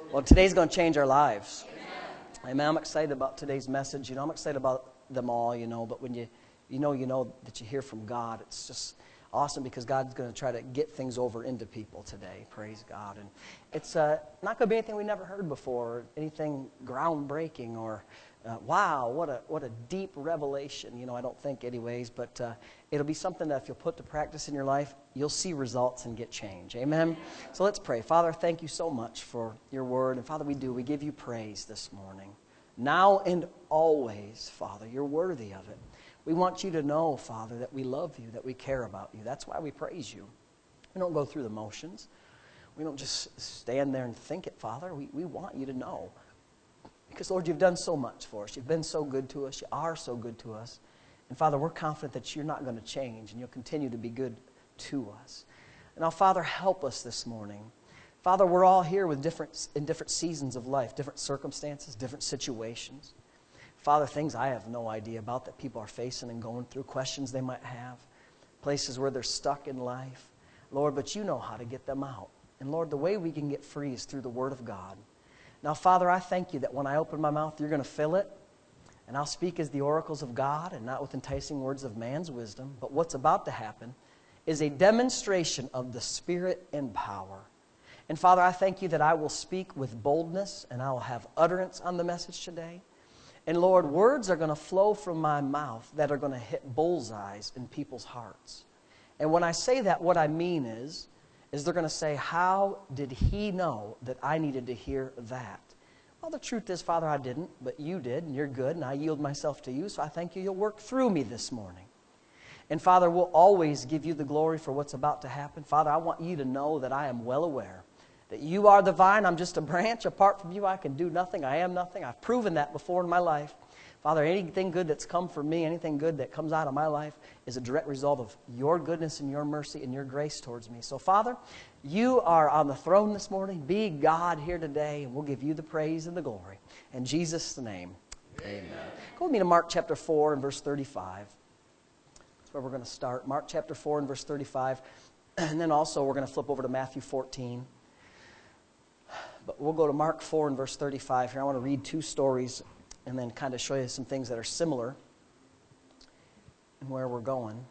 Well, today's going to change our lives. Amen. I'm excited about today's message. I'm excited about them all, but when you know that you hear from God, it's just awesome because God's going to try to get things over into people today. Praise God. And it's not going to be anything we never heard before, anything groundbreaking or wow, what a deep revelation. I don't think anyways, but it'll be something that if you'll put to practice in your life, you'll see results and get change. Amen? So let's pray. Father, thank you so much for your word. And Father, we give you praise this morning. Now and always, Father, you're worthy of it. We want you to know, Father, that we love you, that we care about you. That's why we praise you. We don't go through the motions. We don't just stand there and think it, Father. We want you to know. Because, Lord, you've done so much for us. You've been so good to us. You are so good to us. And, Father, we're confident that you're not going to change and you'll continue to be good to us. And now, Father, help us this morning. Father, we're all here in different seasons of life, different circumstances, different situations. Father, things I have no idea about that people are facing and going through, questions they might have, places where they're stuck in life. Lord, but you know how to get them out. And, Lord, the way we can get free is through the Word of God. Now, Father, I thank you that when I open my mouth, you're going to fill it, and I'll speak as the oracles of God and not with enticing words of man's wisdom. But what's about to happen is a demonstration of the Spirit and power. And, Father, I thank you that I will speak with boldness and I will have utterance on the message today. And, Lord, words are going to flow from my mouth that are going to hit bullseyes in people's hearts. And when I say that, what I mean is they're going to say, how did he know that I needed to hear that? Well, the truth is, Father, I didn't, but you did, and you're good, and I yield myself to you, so I thank you you'll work through me this morning. And, Father, we'll always give you the glory for what's about to happen. Father, I want you to know that I am well aware that you are the vine, I'm just a branch. Apart from you, I can do nothing, I am nothing. I've proven that before in my life. Father, anything good that's come from me, anything good that comes out of my life is a direct result of your goodness and your mercy and your grace towards me. So, Father, you are on the throne this morning. Be God here today, and we'll give you the praise and the glory. In Jesus' name, amen. Go with me to Mark chapter 4 and verse 35. That's where we're going to start. Mark chapter 4 and verse 35. And then also we're going to flip over to Matthew 14. But we'll go to Mark 4 and verse 35 here. I want to read two stories and then kind of show you some things that are similar and where we're going.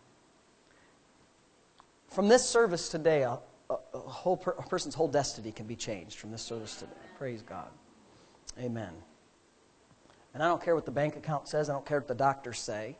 From this service today, a person's whole destiny can be changed from this service today. Praise God. Amen. And I don't care what the bank account says. I don't care what the doctors say.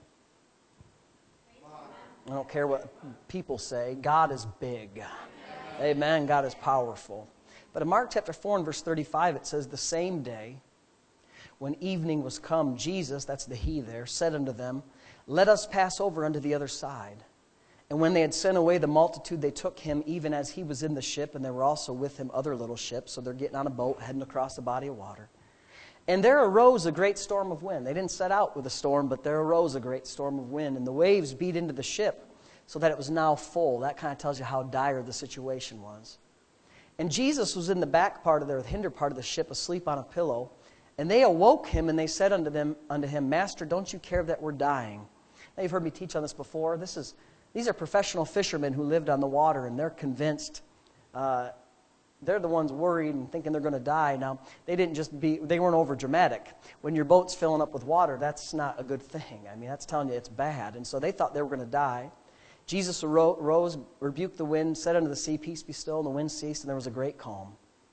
I don't care what people say. God is big. Amen. God is powerful. But in Mark chapter 4 and verse 35, it says, the same day, when evening was come, Jesus, that's the he there, said unto them, let us pass over unto the other side. And when they had sent away the multitude, they took him even as he was in the ship, and there were also with him other little ships. So they're getting on a boat, heading across the body of water. And there arose a great storm of wind. They didn't set out with a storm, but there arose a great storm of wind. And the waves beat into the ship so that it was now full. That kind of tells you how dire the situation was. And Jesus was in the back part of the hinder part of the ship, asleep on a pillow. And they awoke him, and they said unto him, Master, don't you care that we're dying? Now, you've heard me teach on this before. These are professional fishermen who lived on the water, and they're convinced. They're the ones worried and thinking they're going to die. Now, they weren't over dramatic. When your boat's filling up with water, that's not a good thing. I mean, that's telling you it's bad. And so they thought they were going to die. Jesus arose, rebuked the wind, said unto the sea, Peace be still, and the wind ceased, and there was a great calm.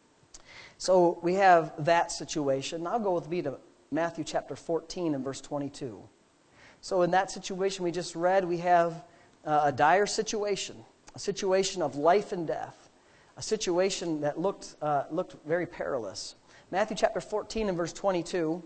So we have that situation. Now go with me to Matthew chapter 14 and verse 22. So in that situation we just read, we have a dire situation, a situation of life and death, a situation that looked very perilous. Matthew chapter 14 and verse 22,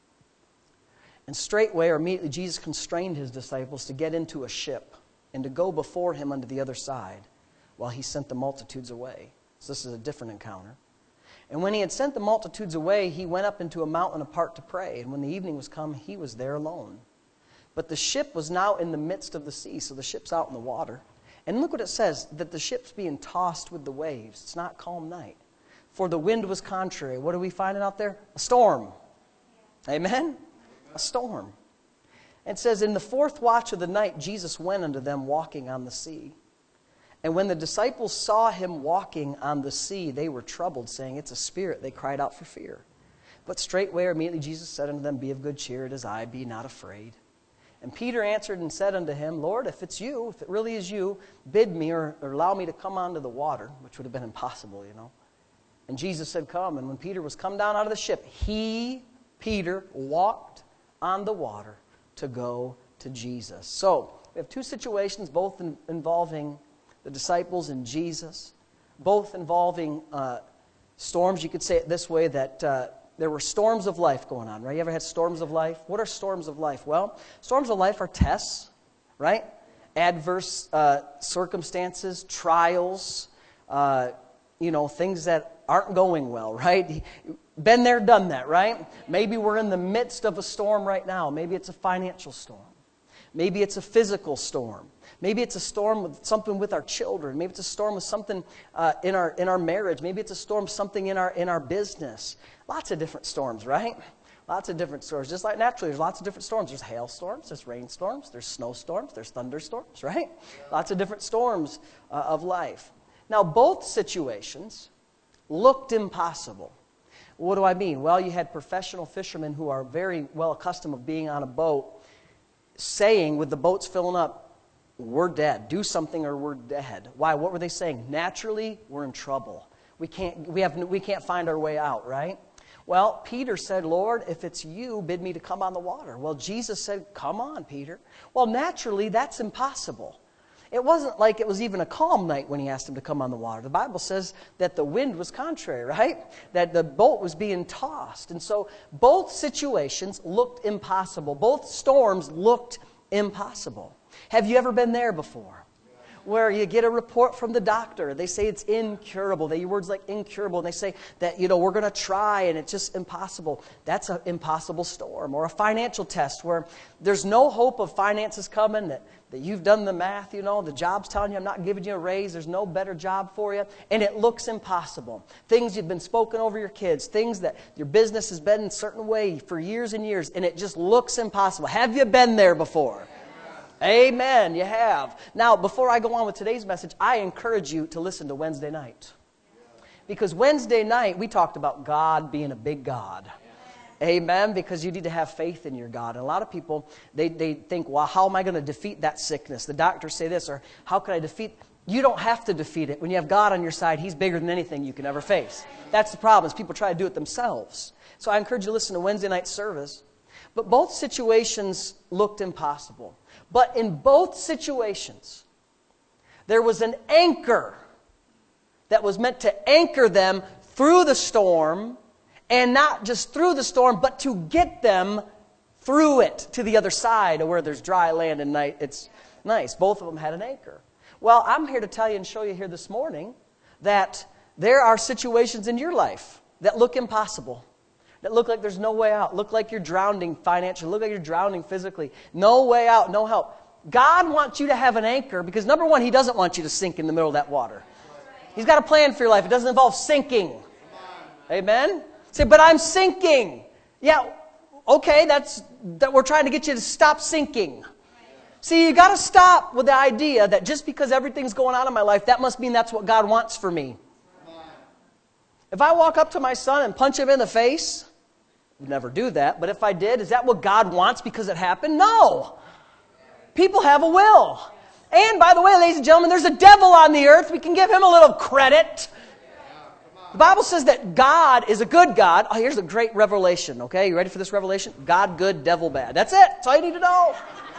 and straightway or immediately Jesus constrained his disciples to get into a ship and to go before him unto the other side while he sent the multitudes away. So this is a different encounter. And when he had sent the multitudes away, he went up into a mountain apart to pray. And when the evening was come, he was there alone. But the ship was now in the midst of the sea, so the ship's out in the water. And look what it says, that the ship's being tossed with the waves. It's not calm night. For the wind was contrary. What are we finding out there? A storm. Amen? A storm. It says, in the fourth watch of the night, Jesus went unto them walking on the sea. And when the disciples saw him walking on the sea, they were troubled, saying, "It's a spirit." They cried out for fear. But straightway or immediately Jesus said unto them, "Be of good cheer, it is I, be not afraid." And Peter answered and said unto him, "Lord, if it's you, if it really is you, bid me or allow me to come onto the water," which would have been impossible, you know. And Jesus said, "Come." And when Peter was come down out of the ship, he, Peter, walked on the water to go to Jesus. So we have two situations, both involving the disciples and Jesus, both involving storms. You could say it this way, that there were storms of life going on, right? You ever had storms of life? What are storms of life? Well, storms of life are tests, right? Adverse circumstances, trials, things that aren't going well, right? Been there, done that, right? Maybe we're in the midst of a storm right now. Maybe it's a financial storm. Maybe it's a physical storm. Maybe it's a storm with something with our children. Maybe it's a storm with something in our marriage. Maybe it's a storm something in our business. Lots of different storms, right? Lots of different storms. Just like naturally, there's lots of different storms. There's hailstorms, there's rainstorms, there's snowstorms, there's thunderstorms, right? Lots of different storms of life. Now, both situations looked impossible. What do I mean? Well, you had professional fishermen who are very well accustomed of being on a boat saying, with the boats filling up, "We're dead. Do something or we're dead." Why? What were they saying? Naturally, we're in trouble. We can't find our way out, right? Well, Peter said, "Lord, if it's you, bid me to come on the water." Well, Jesus said, "Come on, Peter." Well, naturally, that's impossible. It wasn't like it was even a calm night when he asked him to come on the water. The Bible says that the wind was contrary, right? That the boat was being tossed. And so both situations looked impossible. Both storms looked impossible. Have you ever been there before? Where you get a report from the doctor. They say it's incurable. They use words like incurable. And they say that, we're going to try and it's just impossible. That's an impossible storm. Or a financial test where there's no hope of finances coming, that you've done the math, the job's telling you, "I'm not giving you a raise. There's no better job for you." And it looks impossible. Things you've been spoken over your kids. Things that your business has been in a certain way for years and years. And it just looks impossible. Have you been there before? Amen, you have. Now, before I go on with today's message, I encourage you to listen to Wednesday night. Because Wednesday night, we talked about God being a big God. Amen, because you need to have faith in your God. And a lot of people, they think, "Well, how am I going to defeat that sickness?" The doctors say this, or "How can I defeat?" You don't have to defeat it. When you have God on your side, He's bigger than anything you can ever face. That's the problem, is people try to do it themselves. So I encourage you to listen to Wednesday night service. But both situations looked impossible. But in both situations, there was an anchor that was meant to anchor them through the storm, and not just through the storm, but to get them through it to the other side, where there's dry land and night. It's nice. Both of them had an anchor. Well, I'm here to tell you and show you here this morning that there are situations in your life that look impossible. That look like there's no way out. Look like you're drowning financially. Look like you're drowning physically. No way out, no help. God wants you to have an anchor because, number one, He doesn't want you to sink in the middle of that water. He's got a plan for your life. It doesn't involve sinking. Amen? Say, "But I'm sinking." Yeah, okay, that we're trying to get you to stop sinking. See, you got to stop with the idea that just because everything's going on in my life, that must mean that's what God wants for me. If I walk up to my son and punch him in the face, I'd never do that, but if I did, is that what God wants because it happened? No. People have a will. And by the way, ladies and gentlemen, there's a devil on the earth. We can give him a little credit. The Bible says that God is a good God. Oh, here's a great revelation, okay? You ready for this revelation? God good, devil bad. That's it. That's all you need to know.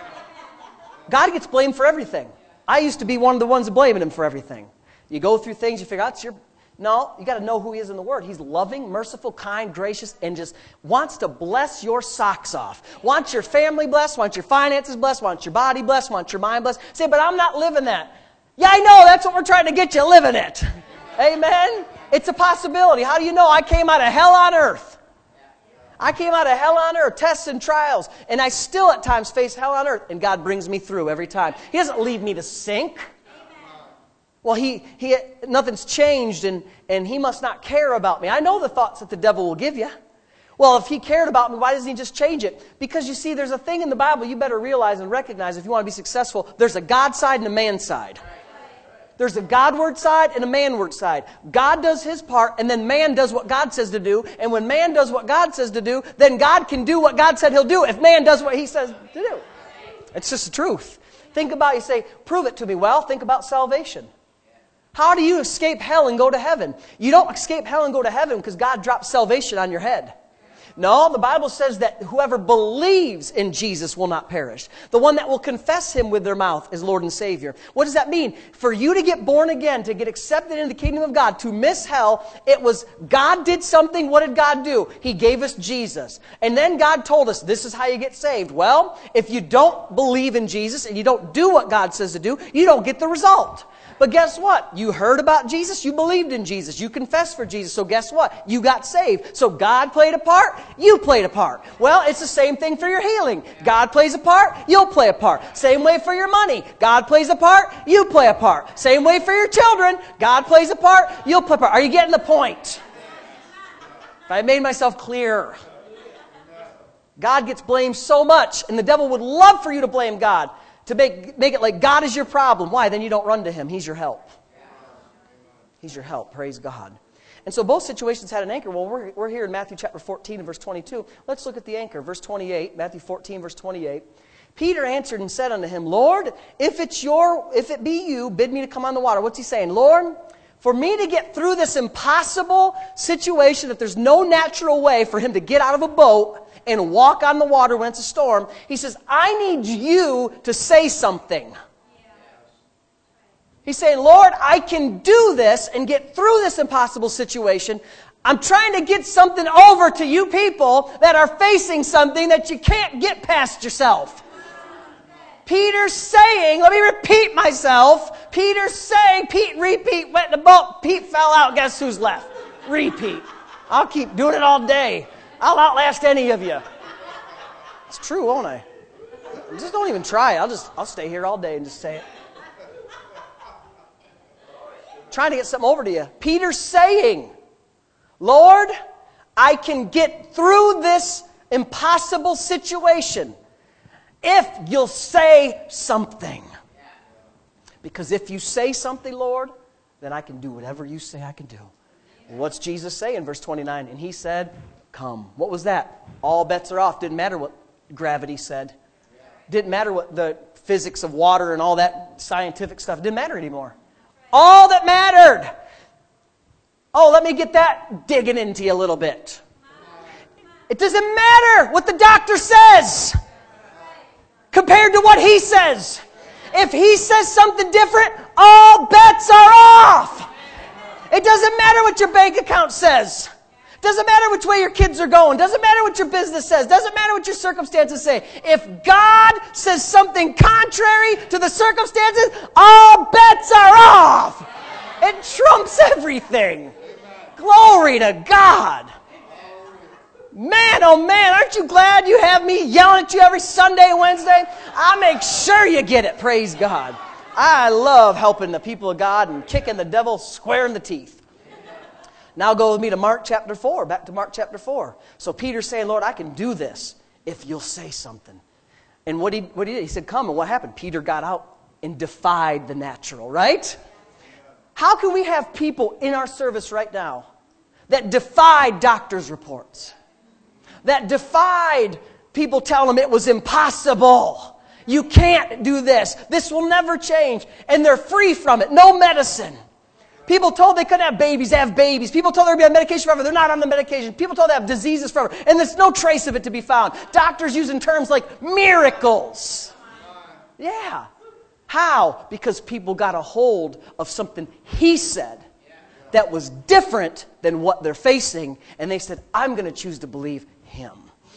God gets blamed for everything. I used to be one of the ones blaming Him for everything. You go through things, you figure out it's your... No, you got to know who He is in the Word. He's loving, merciful, kind, gracious, and just wants to bless your socks off. Wants your family blessed, wants your finances blessed, wants your body blessed, wants your mind blessed. Say, "But I'm not living that." Yeah, I know. That's what we're trying to get you living it. Amen? It's a possibility. How do you know? I came out of hell on earth. I came out of hell on earth, tests and trials, and I still at times face hell on earth, and God brings me through every time. He doesn't leave me to sink. Well, nothing's changed, and He must not care about me. I know the thoughts that the devil will give you. Well, if He cared about me, why doesn't He just change it? Because you see, there's a thing in the Bible you better realize and recognize if you want to be successful. There's a God side and a man side. There's a Godward side and a manward side. God does His part, and then man does what God says to do. And when man does what God says to do, then God can do what God said He'll do if man does what He says to do. It's just the truth. Think about, you say, prove it to me. Well, think about salvation. How do you escape hell and go to heaven? You don't escape hell and go to heaven because God drops salvation on your head. No, the Bible says that whoever believes in Jesus will not perish. The one that will confess Him with their mouth is Lord and Savior. What does that mean? For you to get born again, to get accepted into the kingdom of God, to miss hell, it was God did something. What did God do? He gave us Jesus. And then God told us, this is how you get saved. Well, if you don't believe in Jesus and you don't do what God says to do, you don't get the result. But guess what? You heard about Jesus. You believed in Jesus. You confessed for Jesus. So guess what? You got saved. So God played a part. You played a part. Well, it's the same thing for your healing. God plays a part. You'll play a part. Same way for your money. God plays a part. You play a part. Same way for your children. God plays a part. You'll play a part. Are you getting the point? If I made myself clear. God gets blamed so much, and the devil would love for you to blame God. To make it like God is your problem. Why? Then you don't run to Him. He's your help. He's your help. Praise God. And so both situations had an anchor. Well, we're here in Matthew chapter 14 and verse 22. Let's look at the anchor. Verse 28, Matthew 14, verse 28. Peter answered and said unto Him, Lord, if it be you, bid me to come on the water. What's he saying? Lord, for me to get through this impossible situation, that there's no natural way for him to get out of a boat and walk on the water when it's a storm, he says, I need you to say something. He's saying, Lord, I can do this and get through this impossible situation. I'm trying to get something over to you people that are facing something that you can't get past yourself. Peter's saying, let me repeat myself. Peter's saying, Pete, repeat, went in the boat. Pete fell out. Guess who's left? Repeat. I'll keep doing it all day. I'll outlast any of you. It's true, won't I? Just don't even try it. I'll stay here all day and just say it. Trying to get something over to you. Peter's saying, Lord, I can get through this impossible situation if you'll say something. Because if you say something, Lord, then I can do whatever you say I can do. And what's Jesus say in verse 29? And He said, come. What was that? All bets are off. Didn't matter what gravity said. Didn't matter what the physics of water and all that scientific stuff. Didn't matter anymore. All that mattered. Oh, let me get that digging into you a little bit. It doesn't matter what the doctor says compared to what He says. If He says something different, all bets are off. It doesn't matter what your bank account says. Doesn't matter which way your kids are going. Doesn't matter what your business says. Doesn't matter what your circumstances say. If God says something contrary to the circumstances, all bets are off. It trumps everything. Glory to God. Man, oh man, aren't you glad you have me yelling at you every Sunday and Wednesday? I make sure you get it. Praise God. I love helping the people of God and kicking the devil square in the teeth. Now go with me to Mark chapter 4. Back to Mark chapter 4. So Peter's saying, Lord, I can do this if you'll say something. And what he did, he said, come. And what happened? Peter got out and defied the natural, right? How can we have people in our service right now that defied doctors' reports? That defied people telling them it was impossible. You can't do this. This will never change. And they're free from it. No medicine. People told they couldn't have babies, they have babies. People told they're going to be on medication forever, they're not on the medication. People told they have diseases forever, and there's no trace of it to be found. Doctors using terms like miracles. Yeah. How? Because people got a hold of something He said that was different than what they're facing, and they said, I'm going to choose to believe Him.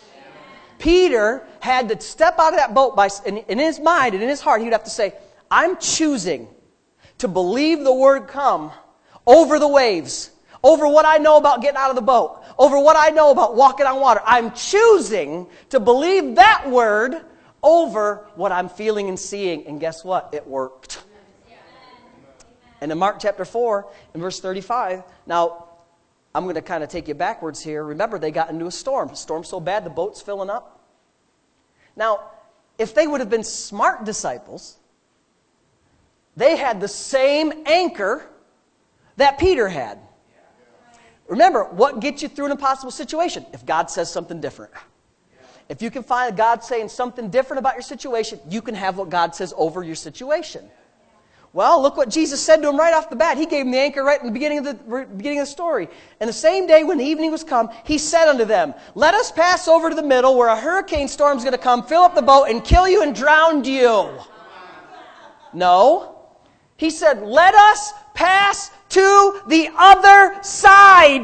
Peter had to step out of that boat in his mind and in his heart, he would have to say, I'm choosing to believe the word come over the waves, over what I know about getting out of the boat, over what I know about walking on water. I'm choosing to believe that word over what I'm feeling and seeing. And guess what? It worked. And in Mark chapter 4, in verse 35, now I'm going to kind of take you backwards here. Remember, they got into a storm. A storm so bad the boat's filling up. Now, if they would have been smart disciples, They had the same anchor that Peter had. Remember, what gets you through an impossible situation? If God says something different. If you can find God saying something different about your situation, you can have what God says over your situation. Well, look what Jesus said to him right off the bat. He gave him the anchor right in the beginning of the story. And the same day when the evening was come, he said unto them, let us pass over to the middle where a hurricane storm is going to come, fill up the boat, and kill you and drown you. No. He said, let us pass to the other side.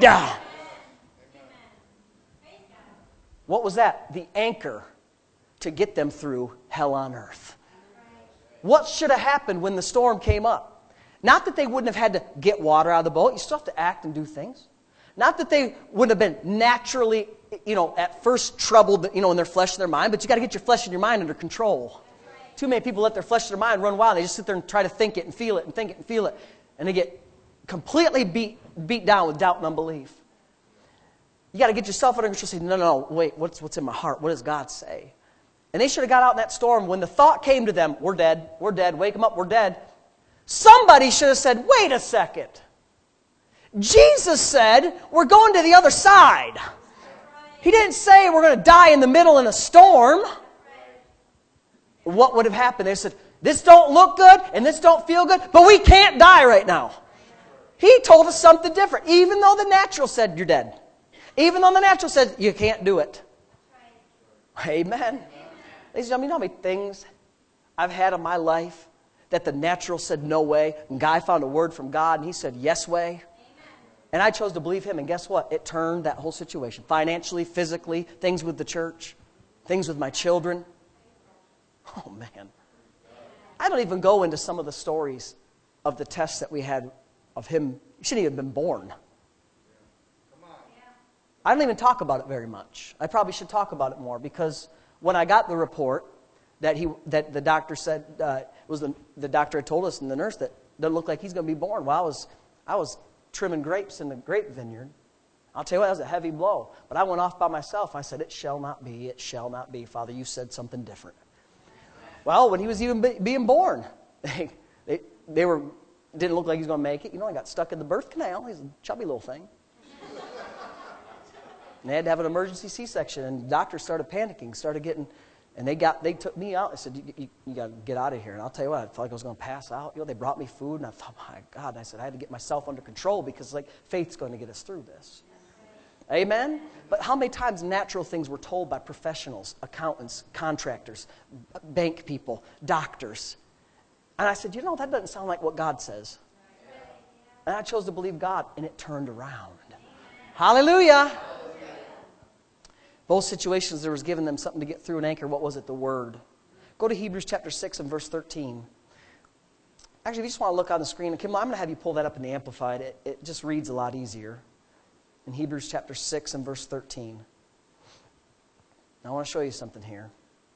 What was that? The anchor to get them through hell on earth. What should have happened when the storm came up? Not that they wouldn't have had to get water out of the boat. You still have to act and do things. Not that they wouldn't have been naturally, at first troubled, in their flesh and their mind, but you got to get your flesh and your mind under control. Too many people let their flesh and their mind run wild. They just sit there and try to think it and feel it and think it and feel it. And they get completely beat down with doubt and unbelief. You got to get yourself under control and say, no, wait, what's in my heart? What does God say? And they should have got out in that storm when the thought came to them, we're dead, wake them up, we're dead. Somebody should have said, wait a second. Jesus said, we're going to the other side. He didn't say we're going to die in the middle in a storm. What would have happened? They said, this don't look good and this don't feel good, but we can't die right now. He told us something different, even though the natural said you're dead. Even though the natural said you can't do it. Amen. Ladies and gentlemen, you know how many things I've had in my life that the natural said no way, and guy found a word from God and he said yes way. Amen. And I chose to believe him, and guess what? It turned that whole situation. Financially, physically, things with the church, things with my children. Oh man. I don't even go into some of the stories of the tests that we had of him. He shouldn't even have been born. I don't even talk about it very much. I probably should talk about it more, because when I got the report that the doctor said, the doctor had told us, and the nurse, that doesn't look like he's going to be born. Well, I was trimming grapes in the grape vineyard. I'll tell you what, that was a heavy blow. But I went off by myself. I said, it shall not be, Father, you said something different. Well, when he was even being born, they didn't look like he was going to make it. He got stuck in the birth canal. He's a chubby little thing. And they had to have an emergency C-section, and the doctors started panicking, and they took me out. They said, you got to get out of here. And I'll tell you what, I felt like I was going to pass out. They brought me food, and I thought, my God. And I said, I had to get myself under control, because faith's going to get us through this. Amen? But how many times natural things were told by professionals, accountants, contractors, bank people, doctors? And I said, that doesn't sound like what God says. And I chose to believe God, and it turned around. Hallelujah! Both situations, there was given them something to get through an anchor. What was it? The Word. Go to Hebrews chapter 6 and verse 13. Actually, if you just want to look on the screen, Kim, I'm going to have you pull that up in the Amplified. It just reads a lot easier. In Hebrews chapter 6 and verse 13. Now, I want to show you something here.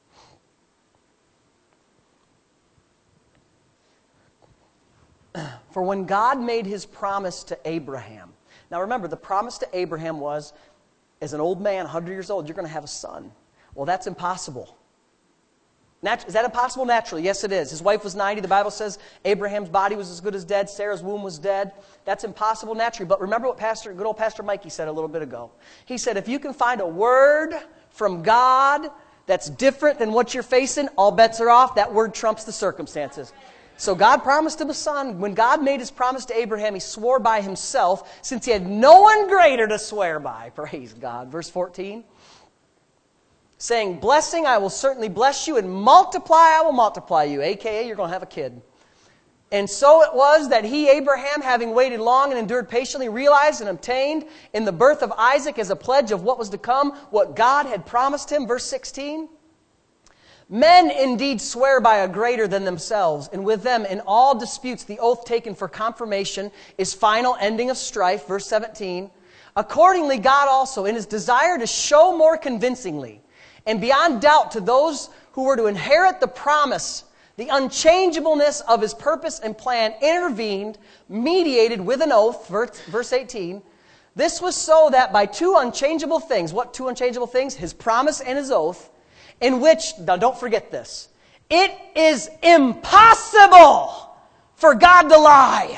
For when God made his promise to Abraham. Now remember, the promise to Abraham was, as an old man, 100 years old, you're going to have a son. Well, that's impossible. Is that impossible naturally? Yes, it is. His wife was 90. The Bible says Abraham's body was as good as dead. Sarah's womb was dead. That's impossible naturally. But remember what good old Pastor Mikey said a little bit ago. He said, if you can find a word from God that's different than what you're facing, all bets are off. That word trumps the circumstances. So God promised him a son. When God made his promise to Abraham, he swore by himself, since he had no one greater to swear by. Praise God. Verse 14. Saying, blessing, I will certainly bless you, and multiply, I will multiply you. A.K.A. you're going to have a kid. And so it was that he, Abraham, having waited long and endured patiently, realized and obtained in the birth of Isaac as a pledge of what was to come, what God had promised him. Verse 16. Men indeed swear by a greater than themselves, and with them in all disputes the oath taken for confirmation is final ending of strife. Verse 17. Accordingly, God also, in his desire to show more convincingly and beyond doubt to those who were to inherit the promise, the unchangeableness of his purpose and plan, intervened, mediated with an oath. Verse 18. This was so that by two unchangeable things, what two unchangeable things? His promise and his oath, in which, now don't forget this, it is impossible for God to lie.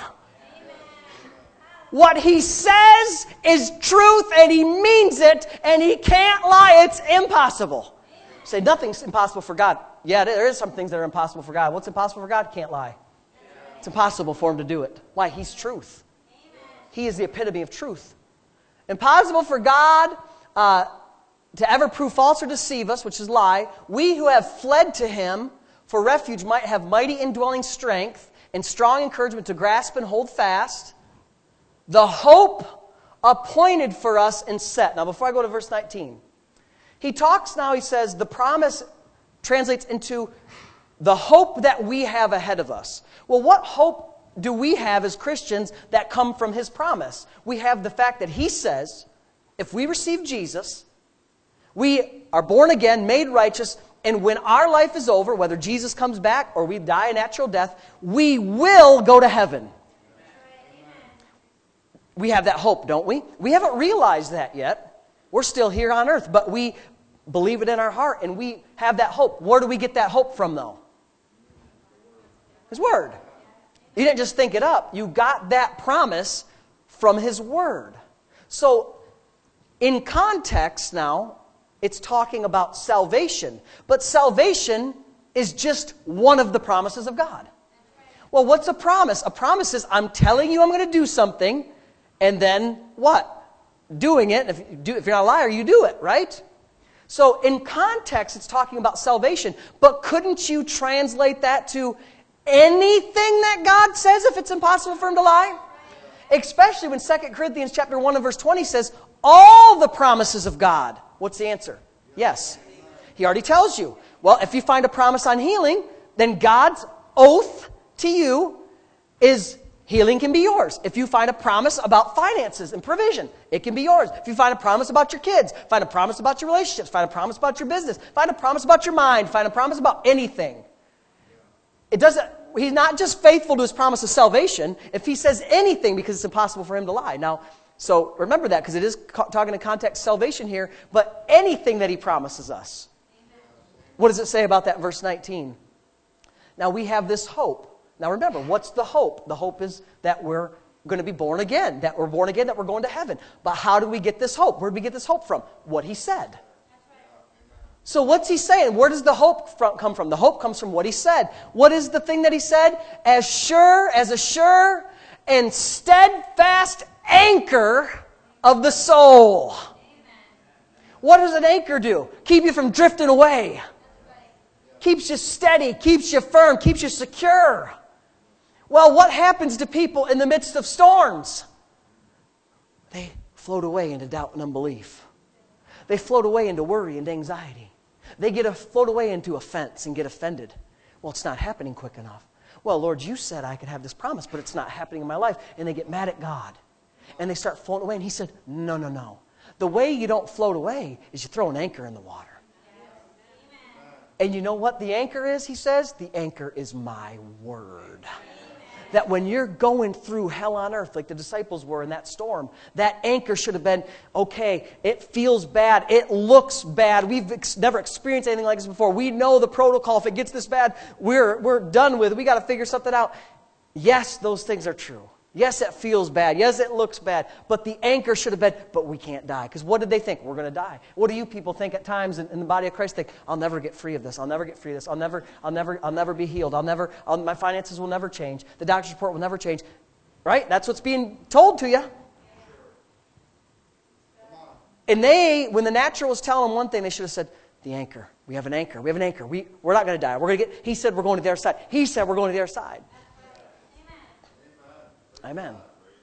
What He says is truth, and He means it, and He can't lie. It's impossible. Say, nothing's impossible for God. Yeah, there is some things that are impossible for God. What's impossible for God? Can't lie. It's impossible for Him to do it. Why? He's truth. He is the epitome of truth. Impossible for God to ever prove false or deceive us, which is lie. We who have fled to Him for refuge might have mighty indwelling strength and strong encouragement to grasp and hold fast the hope appointed for us and set. Now, before I go to verse 19, he talks now, he says, the promise translates into the hope that we have ahead of us. Well, what hope do we have as Christians that come from His promise? We have the fact that He says, if we receive Jesus, we are born again, made righteous, and when our life is over, whether Jesus comes back or we die a natural death, we will go to heaven. We have that hope, don't we? We haven't realized that yet. We're still here on earth, but we believe it in our heart, and we have that hope. Where do we get that hope from, though? His Word. You didn't just think it up. You got that promise from His Word. So, in context now, it's talking about salvation. But salvation is just one of the promises of God. Well, what's a promise? A promise is, I'm telling you I'm going to do something, and then what? Doing it. If you're not a liar, you do it, right? So in context, it's talking about salvation. But couldn't you translate that to anything that God says if it's impossible for Him to lie? Especially when 2 Corinthians chapter 1 and verse 20 says, all the promises of God. What's the answer? Yes. He already tells you. Well, if you find a promise on healing, then God's oath to you is healing can be yours. If you find a promise about finances and provision, it can be yours. If you find a promise about your kids, find a promise about your relationships, find a promise about your business, find a promise about your mind, find a promise about anything. He's not just faithful to His promise of salvation if He says anything, because it's impossible for Him to lie. Now, so remember that, because it is talking in context salvation here, but anything that He promises us. What does it say about that in verse 19? Now we have this hope. Now remember, what's the hope? The hope is that we're going to be born again, that we're born again, that we're going to heaven. But how do we get this hope? Where do we get this hope from? What He said. So what's He saying? Where does the hope come from? The hope comes from what He said. What is the thing that He said? As a sure and steadfast anchor of the soul. What does an anchor do? Keep you from drifting away. Keeps you steady, keeps you firm, keeps you secure. Well, what happens to people in the midst of storms? They float away into doubt and unbelief. They float away into worry and anxiety. They float away into offense and get offended. Well, it's not happening quick enough. Well, Lord, you said I could have this promise, but it's not happening in my life. And they get mad at God. And they start floating away. And He said, no. The way you don't float away is you throw an anchor in the water. And you know what the anchor is, He says? The anchor is my Word. That when you're going through hell on earth, like the disciples were in that storm, that anchor should have been, okay, it feels bad, it looks bad, we've never experienced anything like this before, we know the protocol, if it gets this bad, we're done with it, we got to figure something out. Yes, those things are true. Yes, it feels bad. Yes, it looks bad. But the anchor should have been, but we can't die. Because what did they think? We're going to die. What do you people think at times in the body of Christ? Think, I'll never get free of this. I'll never get free of this. I'll never be healed. My finances will never change. The doctor's report will never change. Right? That's what's being told to you. And when the natural was telling them one thing, they should have said, the anchor. We have an anchor. We have an anchor. We're not going to die. He said we're going to the other side. He said we're going to the other side. Amen.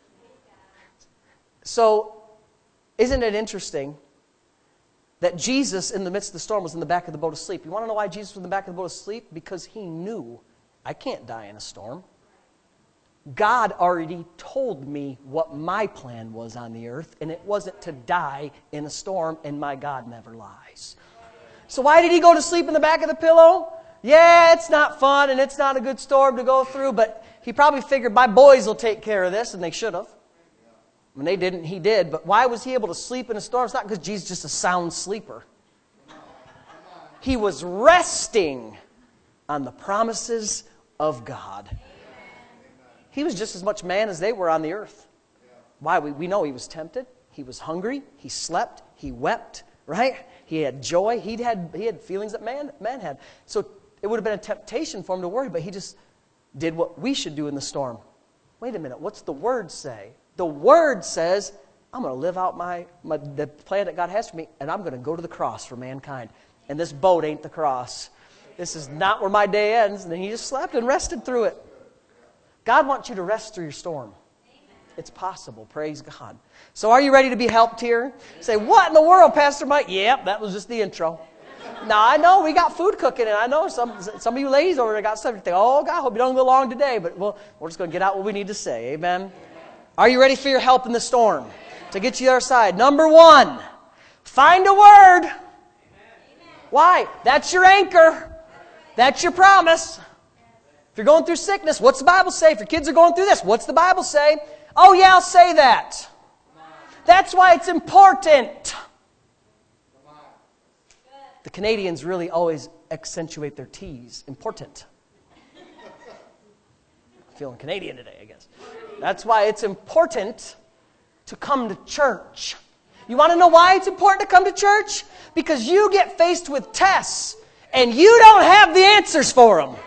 So, isn't it interesting that Jesus, in the midst of the storm, was in the back of the boat asleep? You want to know why Jesus was in the back of the boat asleep? Because He knew, I can't die in a storm. God already told me what my plan was on the earth, and it wasn't to die in a storm, and my God never lies. So why did He go to sleep in the back of the pillow? Yeah, it's not fun, and it's not a good storm to go through, but He probably figured my boys will take care of this, and they should have. When they didn't, He did. But why was He able to sleep in a storm? It's not because Jesus is just a sound sleeper. He was resting on the promises of God. He was just as much man as they were on the earth. Why? We know he was tempted. He was hungry. He slept. He wept. Right? He had joy. He had feelings that man had. So it would have been a temptation for him to worry, but he just did what we should do in the storm. Wait a minute. What's the Word say? The Word says, I'm going to live out the plan that God has for me, and I'm going to go to the cross for mankind. And this boat ain't the cross. This is not where my day ends. And then he just slept and rested through it. God wants you to rest through your storm. It's possible. Praise God. So are you ready to be helped here? Say, what in the world, Pastor Mike? Yep, that was just the intro. Now, I know we got food cooking, and I know some of you ladies over there got stuff. You think, oh, God, I hope you don't go long today. But we're just going to get out what we need to say. Amen? Are you ready for your help in the storm? To get you the other side. Number 1, find a word. Why? That's your anchor. That's your promise. If you're going through sickness, what's the Bible say? If your kids are going through this, what's the Bible say? Oh, yeah, I'll say that. That's why it's important. The Canadians really always accentuate their T's. Important. I'm feeling Canadian today, I guess. That's why it's important to come to church. You want to know why it's important to come to church? Because you get faced with tests, and you don't have the answers for them.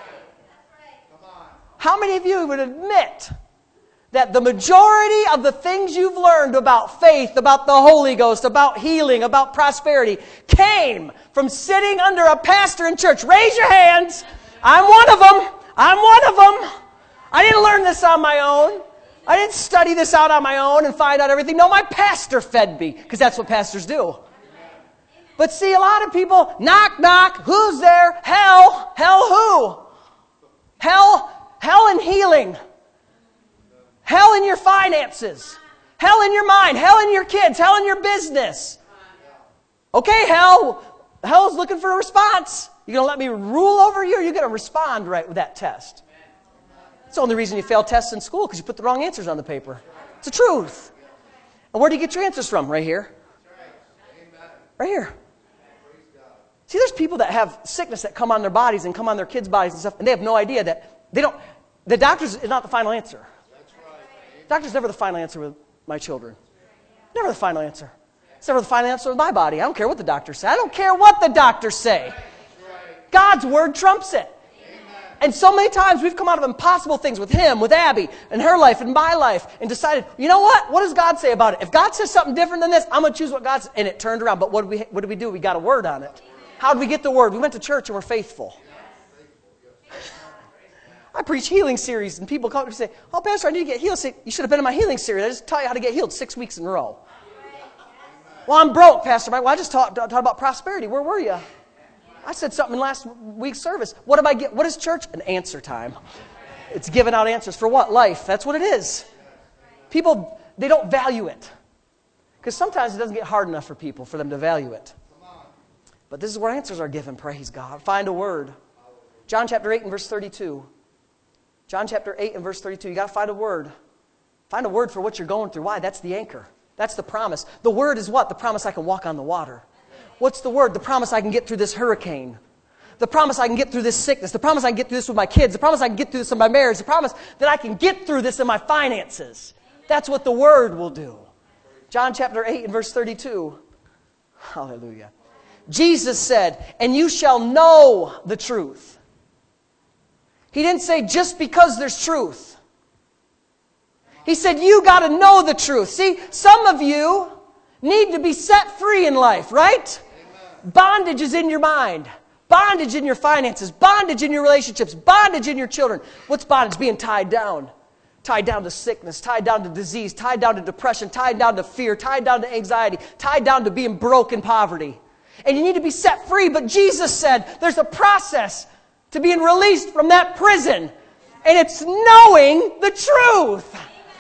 How many of you would admit that the majority of the things you've learned about faith, about the Holy Ghost, about healing, about prosperity, came from sitting under a pastor in church? Raise your hands. I'm one of them. I'm one of them. I didn't learn this on my own. I didn't study this out on my own and find out everything. No, my pastor fed me, because that's what pastors do. But see, a lot of people, knock, knock, who's there? Hell. Hell who? Hell in healing. Hell in your finances. Hell in your mind. Hell in your kids. Hell in your business. Okay, hell's looking for a response. You going to let me rule over you, or you going to respond right with that test? It's the only reason you fail tests in school, because you put the wrong answers on the paper. It's the truth. And where do you get your answers from? Right here. Right here. See, there's people that have sickness that come on their bodies and come on their kids' bodies and stuff, and they have no idea that the doctor's is not the final answer. The doctor's never the final answer with my children. Never the final answer. It's never the final answer with my body. I don't care what the doctors say. I don't care what the doctors say. God's word trumps it. And so many times we've come out of impossible things with him, with Abby, and her life, and my life, and decided, you know what? What does God say about it? If God says something different than this, I'm going to choose what God says. And it turned around. But what did we do? We got a word on it. How did we get the word? We went to church and we're faithful. I preach healing series, and people come and say, oh, Pastor, I need to get healed. I say, you should have been in my healing series. I just taught you how to get healed 6 weeks in a row. Well, I'm broke, Pastor Mike. Well, I just talked about prosperity. Where were you? I said something in last week's service. What did I get? What is church? An answer time. It's giving out answers for what? Life. That's what it is. People, they don't value it. Because sometimes it doesn't get hard enough for people for them to value it. But this is where answers are given, praise God. Find a word. John chapter 8 and verse 32. John chapter 8 and verse 32. You got to find a word. Find a word for what you're going through. Why? That's the anchor. That's the promise. The word is what? The promise I can walk on the water. What's the word? The promise I can get through this hurricane. The promise I can get through this sickness. The promise I can get through this with my kids. The promise I can get through this in my marriage. The promise that I can get through this in my finances. That's what the word will do. John chapter 8 and verse 32. Hallelujah. Jesus said, and you shall know the truth. He didn't say just because there's truth. He said you got to know the truth. See, some of you need to be set free in life, right? Amen. Bondage is in your mind. Bondage in your finances. Bondage in your relationships. Bondage in your children. What's bondage? Being tied down. Tied down to sickness. Tied down to disease. Tied down to depression. Tied down to fear. Tied down to anxiety. Tied down to being broke in poverty. And you need to be set free. But Jesus said there's a process to being released from that prison. And it's knowing the truth.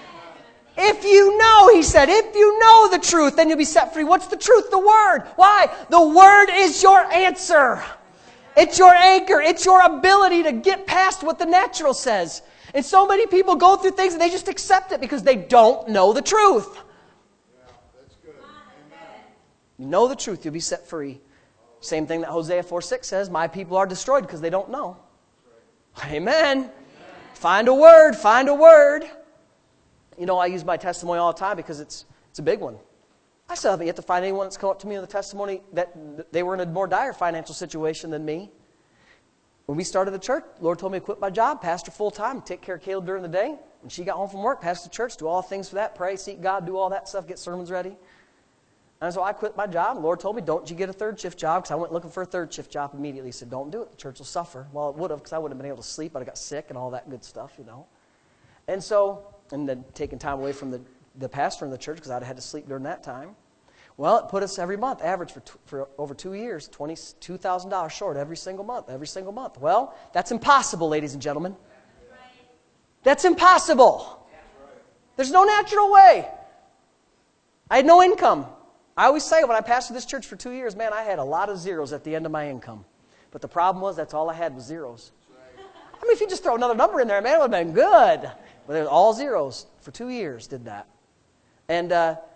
If you know, he said, if you know the truth, then you'll be set free. What's the truth? The Word. Why? The Word is your answer. It's your anchor. It's your ability to get past what the natural says. And so many people go through things and they just accept it because they don't know the truth. Yeah, that's good. Amen. You know the truth, you'll be set free. Same thing that Hosea 4:6 says, my people are destroyed because they don't know. Amen. Find a word, find a word. You know, I use my testimony all the time because it's a big one. I still haven't yet to find anyone that's come up to me with a testimony that they were in a more dire financial situation than me. When we started the church, the Lord told me to quit my job, pastor full-time, take care of Caleb during the day. When she got home from work, pastor the church, do all things for that, pray, seek God, do all that stuff, get sermons ready. And so I quit my job. The Lord told me, don't you get a third shift job, because I went looking for a third shift job immediately. He said, don't do it. The church will suffer. Well, it would have, because I wouldn't have been able to sleep. I'd have got sick and all that good stuff, you know. And so, and then taking time away from the pastor in the church, because I'd have had to sleep during that time. Well, it put us every month, average for over 2 years, $22,000 short every single month. Well, that's impossible, ladies and gentlemen. That's impossible. There's no natural way. I had no income. I always say when I pastored this church for 2 years, man, I had a lot of zeros at the end of my income. But the problem was that's all I had was zeros. I mean, if you just throw another number in there, man, it would have been good. But it was all zeros for 2 years, did that. And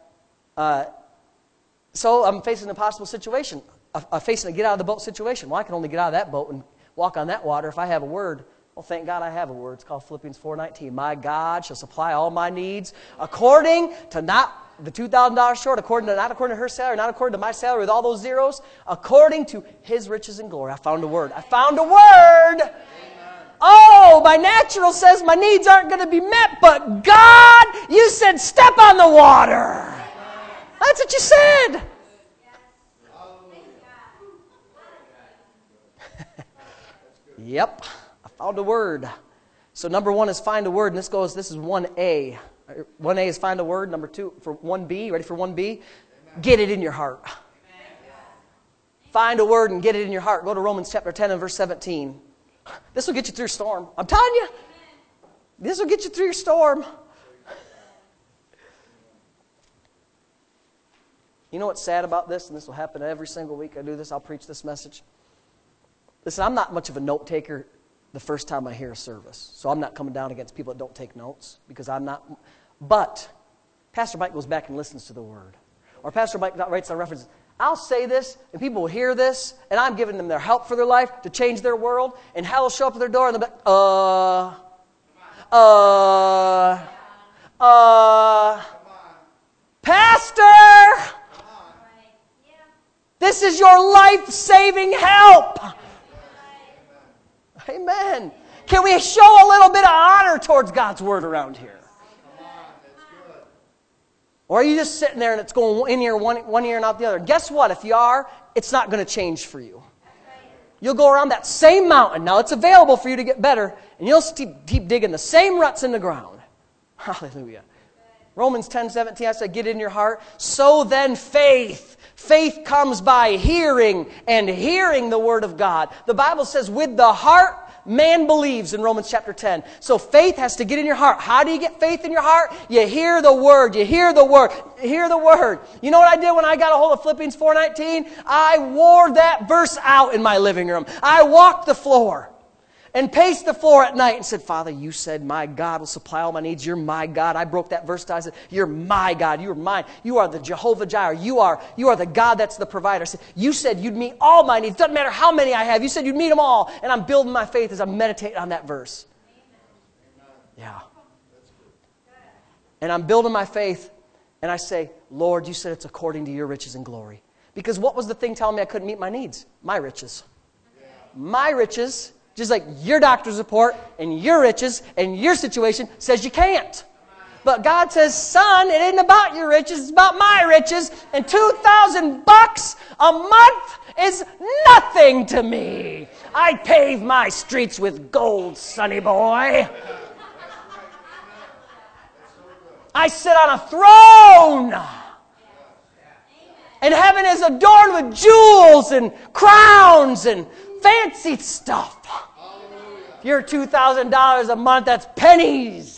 so I'm facing an impossible situation. I'm facing a get out of the boat situation. Well, I can only get out of that boat and walk on that water if I have a word. Well, thank God I have a word. It's called Philippians 4:19. My God shall supply all my needs according to not the $2,000 short, not according to her salary, not according to my salary with all those zeros, according to His riches and glory. I found a word. Oh, my natural says my needs aren't going to be met, but God, you said step on the water. That's what you said. Yep, I found a word. So number one is find a word, and this is 1A. 1A is find a word. Number two, for 1B, ready for 1B? Get it in your heart. Find a word and get it in your heart. Go to Romans chapter 10 and verse 17. This will get you through your storm. I'm telling you, this will get you through your storm. You know what's sad about this? And this will happen every single week I do this. I'll preach this message. Listen, I'm not much of a note taker the first time I hear a service. So I'm not coming down against people that don't take notes, because I'm not. But Pastor Mike goes back and listens to the word. Or Pastor Mike writes a reference. I'll say this, and people will hear this, and I'm giving them their help for their life to change their world, and hell will show up at their door, and they'll be Pastor! This is your life-saving help. Amen. Can we show a little bit of honor towards God's word around here? Or are you just sitting there and it's going in ear, one ear and out the other? Guess what? If you are, it's not going to change for you. You'll go around that same mountain. Now it's available for you to get better, and you'll keep digging the same ruts in the ground. Hallelujah. Romans 10:17, I said, get in your heart. So then faith. Faith comes by hearing, and hearing the word of God. The Bible says with the heart, man believes in Romans chapter 10. So faith has to get in your heart. How do you get faith in your heart? You hear the word. You hear the word. You hear the word. You know what I did when I got a hold of Philippians 4:19? I wore that verse out in my living room. I walked the floor and paced the floor at night and said, Father, you said my God will supply all my needs. You're my God. I broke that verse down. I said, you're my God. You're mine. You are the Jehovah Jireh. You are the God that's the provider. I said, you said you'd meet all my needs. Doesn't matter how many I have. You said you'd meet them all. And I'm building my faith as I meditate on that verse. Amen. Yeah. And I'm building my faith. And I say, Lord, you said it's according to your riches and glory. Because what was the thing telling me I couldn't meet my needs? My riches. Yeah. My riches. Just like your doctor's report and your riches and your situation says you can't. But God says, son, it isn't about your riches, it's about my riches. And $2,000 a month is nothing to me. I pave my streets with gold, sonny boy. I sit on a throne. And heaven is adorned with jewels and crowns and fancy stuff. Your $2,000 a month, that's pennies.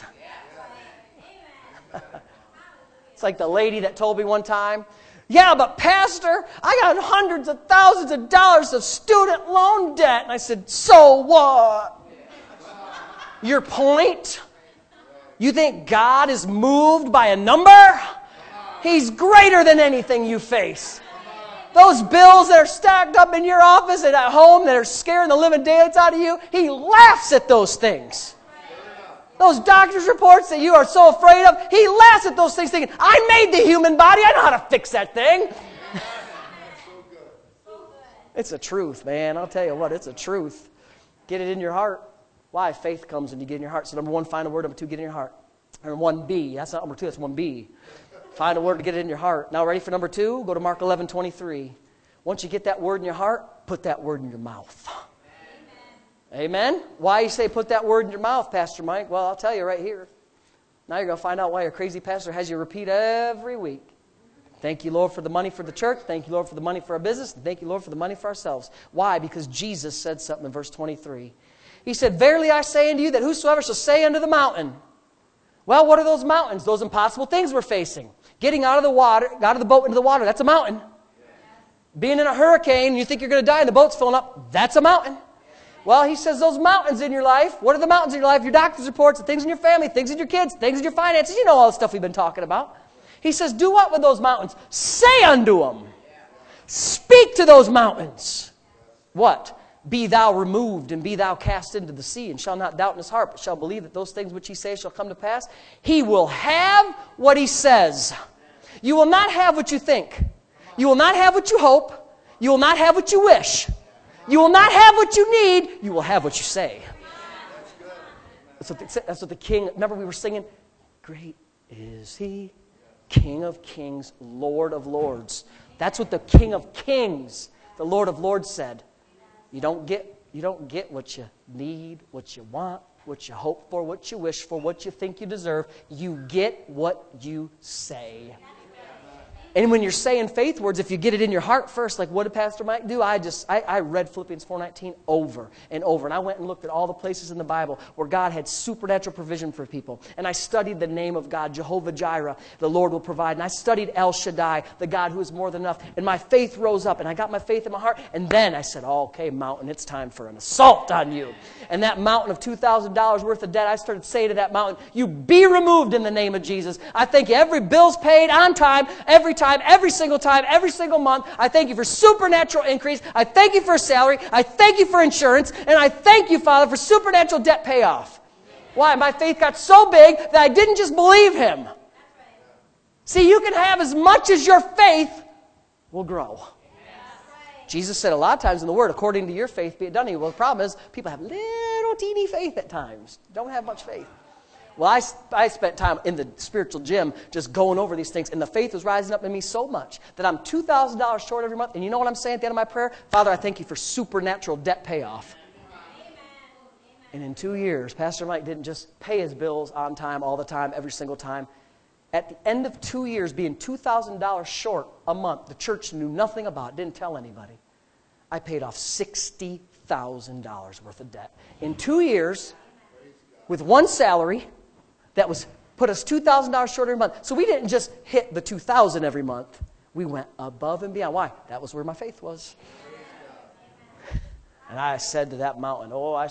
It's like the lady that told me one time, yeah, but Pastor, I got hundreds of thousands of dollars of student loan debt. And I said, so what? Your point? You think God is moved by a number? He's greater than anything you face. Those bills that are stacked up in your office and at home that are scaring the living daylights out of you, He laughs at those things. Those doctor's reports that you are so afraid of, he laughs at those things thinking, I made the human body. I know how to fix that thing. It's a truth, man. I'll tell you what, it's a truth. Get it in your heart. Why? Faith comes when you get in your heart. So number one, find a word. Number two, get in your heart. Or 1B. That's not number two, that's 1B. Find a word to get it in your heart. Now ready for number two? Go to Mark 11:23. Once you get that word in your heart, put that word in your mouth. Amen? Why you say put that word in your mouth, Pastor Mike? Well, I'll tell you right here. Now you're going to find out why your crazy pastor has you repeat every week. Thank you, Lord, for the money for the church. Thank you, Lord, for the money for our business. And thank you, Lord, for the money for ourselves. Why? Because Jesus said something in verse 23. He said, verily I say unto you that whosoever shall say unto the mountain. Well, what are those mountains? Those impossible things we're facing. Getting out of the water, out of the boat into the water, that's a mountain. Being in a hurricane, you think you're going to die and the boat's filling up, that's a mountain. Well, he says those mountains in your life, what are the mountains in your life? Your doctor's reports, the things in your family, things in your kids, things in your finances. You know all the stuff we've been talking about. He says, do what with those mountains? Say unto them. Speak to those mountains. What? Be thou removed and be thou cast into the sea, and shall not doubt in his heart, but shall believe that those things which he says shall come to pass. He will have what he says. You will not have what you think. You will not have what you hope. You will not have what you wish. You will not have what you need. You will have what you say. That's what the king, remember we were singing, great is he, King of kings, Lord of lords. That's what the King of kings, the Lord of lords said. You don't get what you need, what you want, what you hope for, what you wish for, what you think you deserve. You get what you say. And when you're saying faith words, if you get it in your heart first, like what did Pastor Mike do? I read Philippians 4:19 over and over. And I went and looked at all the places in the Bible where God had supernatural provision for people. And I studied the name of God, Jehovah Jireh, the Lord will provide. And I studied El Shaddai, the God who is more than enough. And my faith rose up, and I got my faith in my heart. And then I said, oh, okay, mountain, it's time for an assault on you. And that mountain of $2,000 worth of debt, I started saying to that mountain, you be removed in the name of Jesus. I thank you every bill's paid on time, every single time, every single month. I thank you for supernatural increase. I thank you for a salary. I thank you for insurance. And I thank you, Father, for supernatural debt payoff. Why? My faith got so big that I didn't just believe him. See, you can have as much as your faith will grow. Jesus said a lot of times in the Word, according to your faith, be it done to you. Well, the problem is people have little teeny faith at times. Don't have much faith. Well, I spent time in the spiritual gym just going over these things, and the faith was rising up in me so much that I'm $2,000 short every month. And you know what I'm saying at the end of my prayer? Father, I thank you for supernatural debt payoff. Amen. And in 2 years, Pastor Mike didn't just pay his bills on time, all the time, every single time. At the end of 2 years, being $2,000 short a month, the church knew nothing about it, didn't tell anybody. I paid off $60,000 worth of debt. In 2 years, with one salary, that was put us $2,000 short every month. So we didn't just hit the $2,000 every month. We went above and beyond. Why? That was where my faith was. And I said to that mountain,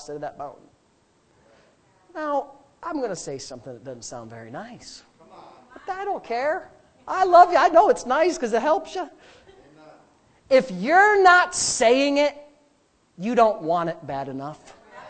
Now, I'm going to say something that doesn't sound very nice. But I don't care. I love you. I know it's nice because it helps you. If you're not saying it, you don't want it bad enough.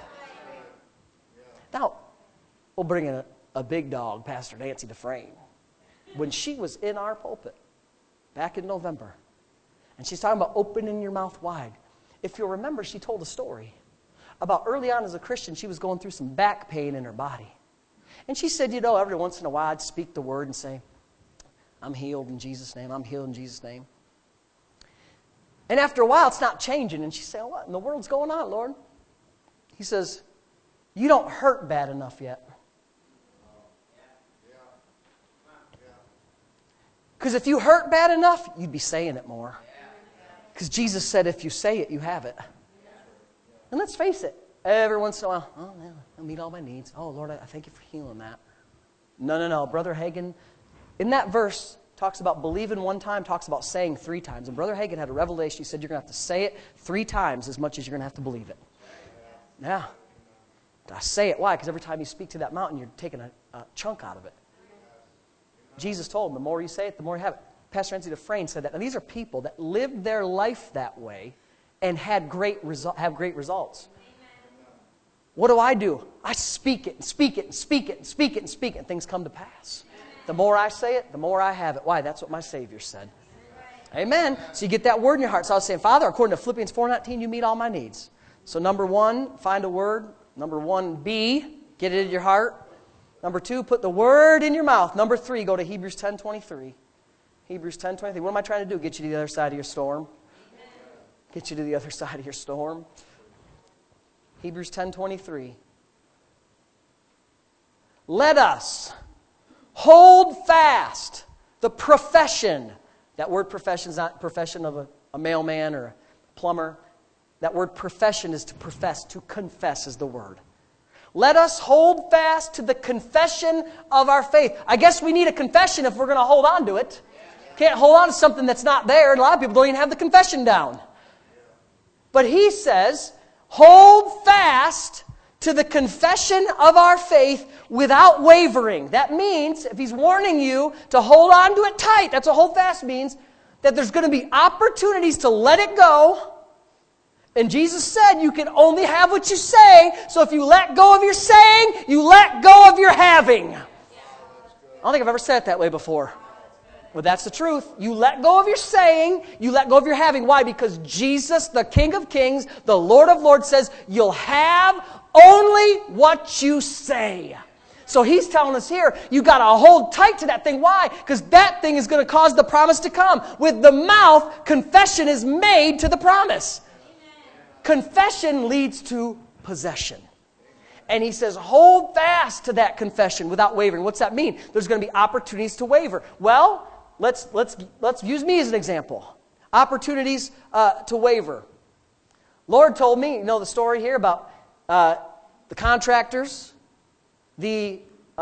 Now, we'll bring in a big dog, Pastor Nancy Dufresne. When she was in our pulpit back in November, and she's talking about opening your mouth wide. If you'll remember, she told a story about early on as a Christian, she was going through some back pain in her body. And she said, every once in a while I'd speak the word and say, I'm healed in Jesus' name, I'm healed in Jesus' name. And after a while, it's not changing. And she said, what in the world's going on, Lord? He says, you don't hurt bad enough yet. Because if you hurt bad enough, you'd be saying it more. Because Jesus said if you say it, you have it. And let's face it, every once in a while, oh, yeah, I'll meet all my needs. Oh, Lord, I thank you for healing that. No. Brother Hagin, in that verse, talks about believing one time, talks about saying 3 times. And Brother Hagin had a revelation. He said you're going to have to say it 3 times as much as you're going to have to believe it. Yeah. I say it. Why? Because every time you speak to that mountain, you're taking a chunk out of it. Jesus told him, the more you say it, the more you have it. Pastor Nancy Dufresne said that. And these are people that lived their life that way and had have great results. What do? I speak it and speak it and speak it and speak it and speak it, and things come to pass. The more I say it, the more I have it. Why? That's what my Savior said. Amen. So you get that word in your heart. So I was saying, Father, according to Philippians 4:19, you meet all my needs. So number 1, find a word. Number 1B, get it in your heart. Number 2, put the word in your mouth. Number 3, go to Hebrews 10:23. Hebrews 10:23. What am I trying to do? Get you to the other side of your storm. Get you to the other side of your storm. Hebrews 10:23. Let us hold fast the profession. That word profession is not profession of a mailman or a plumber. That word profession is to profess, to confess is the word. Let us hold fast to the confession of our faith. I guess we need a confession if we're going to hold on to it. Can't hold on to something that's not there. And a lot of people don't even have the confession down. But he says, hold fast to the confession of our faith without wavering. That means, if he's warning you to hold on to it tight, that's what hold fast means, that there's going to be opportunities to let it go. And Jesus said you can only have what you say. So if you let go of your saying, you let go of your having. I don't think I've ever said it that way before. But that's the truth. You let go of your saying, you let go of your having. Why? Because Jesus, the King of Kings, the Lord of Lords, says you'll have only what you say. So he's telling us here, you got to hold tight to that thing. Why? Because that thing is going to cause the promise to come. With the mouth, confession is made to the promise. Confession leads to possession. And he says, hold fast to that confession without wavering. What's that mean? There's going to be opportunities to waver. Well, let's use me as an example. Opportunities to waver. Lord told me, you know the story here about the contractors, the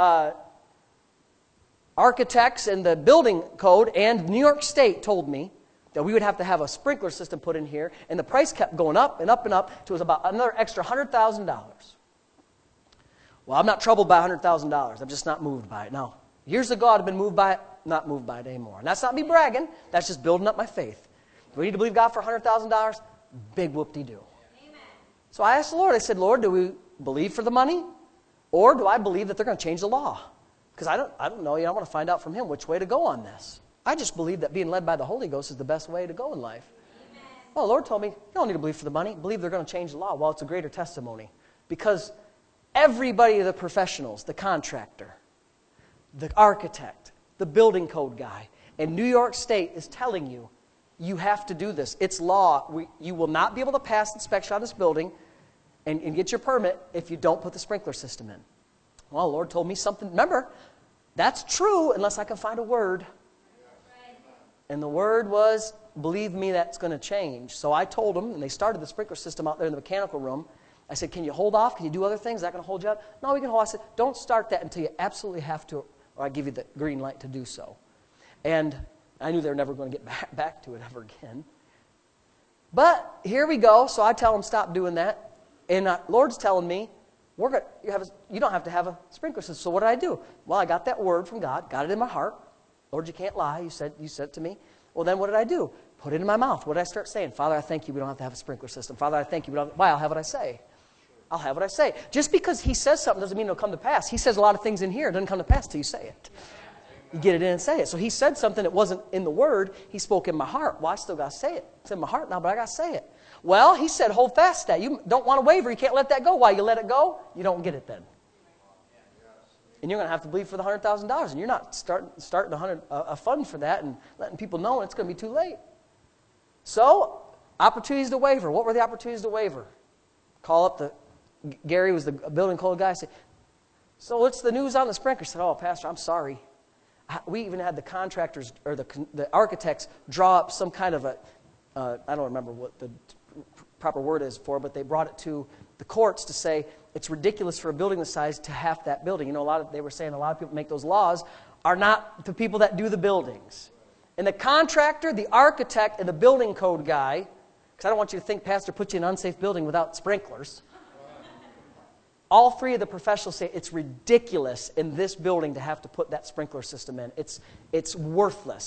architects, and the building code, and New York State told me that we would have to have a sprinkler system put in here, and the price kept going up and up and up until it was about another extra $100,000. Well, I'm not troubled by $100,000. I'm just not moved by it. Now, years ago, I'd have been moved by it, not moved by it anymore. And that's not me bragging. That's just building up my faith. Do we need to believe God for $100,000? Big whoop-de-doo. Amen. So I asked the Lord, I said, Lord, do we believe for the money? Or do I believe that they're going to change the law? Because I don't know. I want to find out from him which way to go on this. I just believe that being led by the Holy Ghost is the best way to go in life. Amen. Well, the Lord told me, you don't need to believe for the money. Believe they're going to change the law. Well, it's a greater testimony. Because everybody, the professionals, the contractor, the architect, the building code guy, and New York State is telling you, you have to do this. It's law. You will not be able to pass inspection on this building and get your permit if you don't put the sprinkler system in. Well, the Lord told me something. Remember, that's true unless I can find a word. And the word was, believe me, that's going to change. So I told them, and they started the sprinkler system out there in the mechanical room. I said, can you hold off? Can you do other things? Is that going to hold you up? No, we can hold. I said, don't start that until you absolutely have to, or I give you the green light to do so. And I knew they were never going to get back to it ever again. But here we go. So I tell them, stop doing that. And Lord's telling me, you don't have to have a sprinkler system. So what did I do? Well, I got that word from God, got it in my heart. Lord, you can't lie. You said it to me. Well, then what did I do? Put it in my mouth. What did I start saying? Father, I thank you we don't have to have a sprinkler system. Father, I thank you. Why? I'll have what I say. I'll have what I say. Just because he says something doesn't mean it'll come to pass. He says a lot of things in here. It doesn't come to pass till you say it. You get it in and say it. So he said something that wasn't in the word. He spoke in my heart. Well, I still got to say it. It's in my heart now, but I got to say it. Well, he said, hold fast to that. You don't want to waver. You can't let that go. Why? You let it go, you don't get it then. And you're going to have to believe for the $100,000. And you're not starting a fund for that and letting people know, and it's going to be too late. So, opportunities to waver. What were the opportunities to waver? Call up Gary was the building code guy. Say, so what's the news on the sprinkler? I said, oh, Pastor, I'm sorry. We even had the contractors or the architects draw up some kind of I don't remember what the proper word is for, but they brought it to the courts to say it's ridiculous for a building this size to half that building. You know, they were saying a lot of people make those laws are not the people that do the buildings. And the contractor, the architect, and the building code guy, because I don't want you to think Pastor put you in an unsafe building without sprinklers. All three of the professionals say it's ridiculous in this building to have to put that sprinkler system in. It's worthless.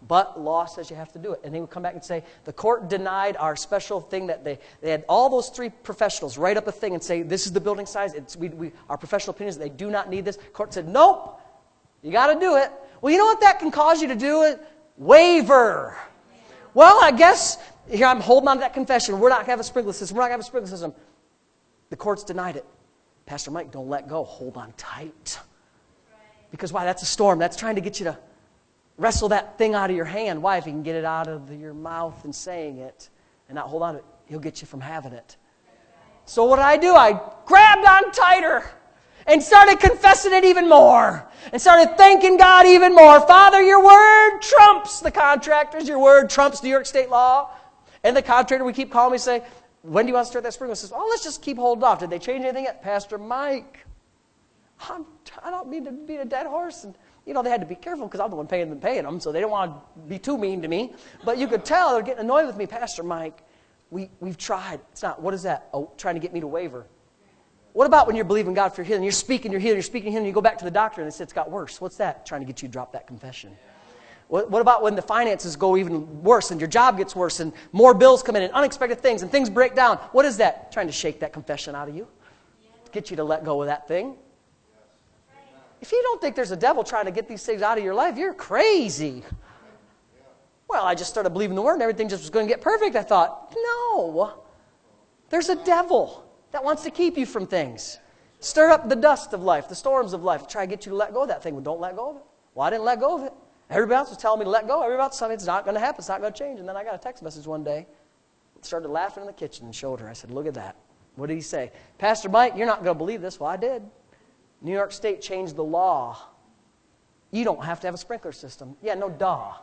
But law says you have to do it. And they would come back and say, the court denied our special thing that they had all those 3 professionals write up a thing and say, this is the building size. Our professional opinions, they do not need this. Court said, nope, you got to do it. Well, you know what that can cause you to do it? Waiver. Well, I guess, here I'm holding on to that confession. We're not going to have a sprinkler system. We're not going to have a sprinkler system. The court's denied it. Pastor Mike, don't let go. Hold on tight. Because why? That's a storm. That's trying to get you to wrestle that thing out of your hand. Why? If you can get it out of your mouth and saying it and not hold on to it, he'll get you from having it. So what did? I grabbed on tighter and started confessing it even more and started thanking God even more. Father, your word trumps the contractors. Your word trumps New York State law. And the contractor would keep calling me and say, when do you want to start that sprinkler system? Oh, let's just keep holding off. Did they change anything yet? Pastor Mike, I don't mean to beat a dead horse. And they had to be careful because I'm the one paying them, so they don't want to be too mean to me. But you could tell they're getting annoyed with me. Pastor Mike, we've tried. It's not, what is that? Oh, trying to get me to waver. What about when you're believing God for healing? You're speaking your healing, and you go back to the doctor and they say it's got worse. What's that? Trying to get you to drop that confession. What about when the finances go even worse and your job gets worse and more bills come in and unexpected things and things break down? What is that? Trying to shake that confession out of you. Get you to let go of that thing. If you don't think there's a devil trying to get these things out of your life, you're crazy. Well, I just started believing the word and everything just was going to get perfect. I thought, no. There's a devil that wants to keep you from things. Stir up the dust of life, the storms of life. Try to get you to let go of that thing. Well, don't let go of it. Well, I didn't let go of it. Everybody else was telling me to let go. Everybody else was telling me it's not going to happen. It's not going to change. And then I got a text message one day. Started laughing in the kitchen and showed her. I said, look at that. What did he say? Pastor Mike, you're not going to believe this. Well, I did. New York State changed the law. You don't have to have a sprinkler system. Yeah, no duh.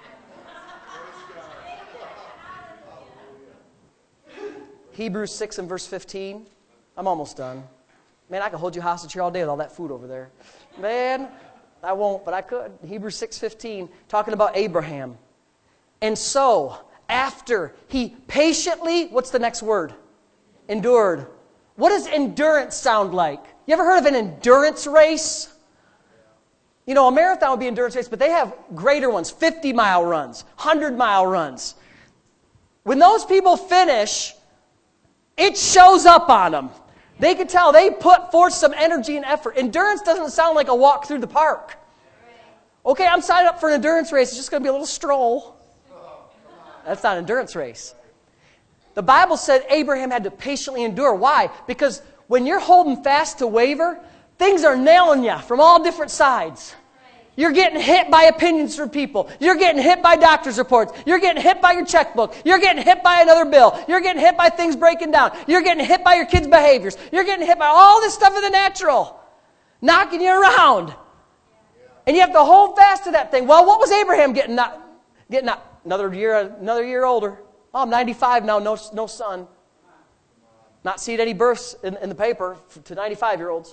Hebrews 6 and verse 15. I'm almost done. Man, I could hold you hostage here all day with all that food over there. Man, I won't, but I could. Hebrews 6:15, talking about Abraham. And so, after he patiently, what's the next word? Endured. What does endurance sound like? You ever heard of an endurance race? A marathon would be an endurance race, but they have greater ones, 50-mile runs, 100-mile runs. When those people finish, it shows up on them. They can tell they put forth some energy and effort. Endurance doesn't sound like a walk through the park. Okay, I'm signed up for an endurance race. It's just going to be a little stroll. That's not an endurance race. The Bible said Abraham had to patiently endure. Why? Because when you're holding fast to waver, things are nailing you from all different sides. You're getting hit by opinions from people. You're getting hit by doctor's reports. You're getting hit by your checkbook. You're getting hit by another bill. You're getting hit by things breaking down. You're getting hit by your kids' behaviors. You're getting hit by all this stuff in the natural, knocking you around. And you have to hold fast to that thing. Well, what was Abraham getting? Another year older. Oh, I'm 95 now, no son. Not seeing any births in the paper to 95-year-olds.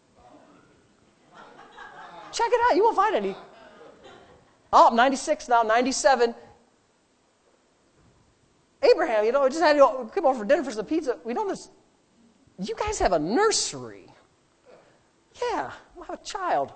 Check it out. You won't find any. Oh, I'm 96 now, 97. Abraham, just had to come over for dinner for some pizza. We noticed, you guys have a nursery. Yeah, we'll have a child.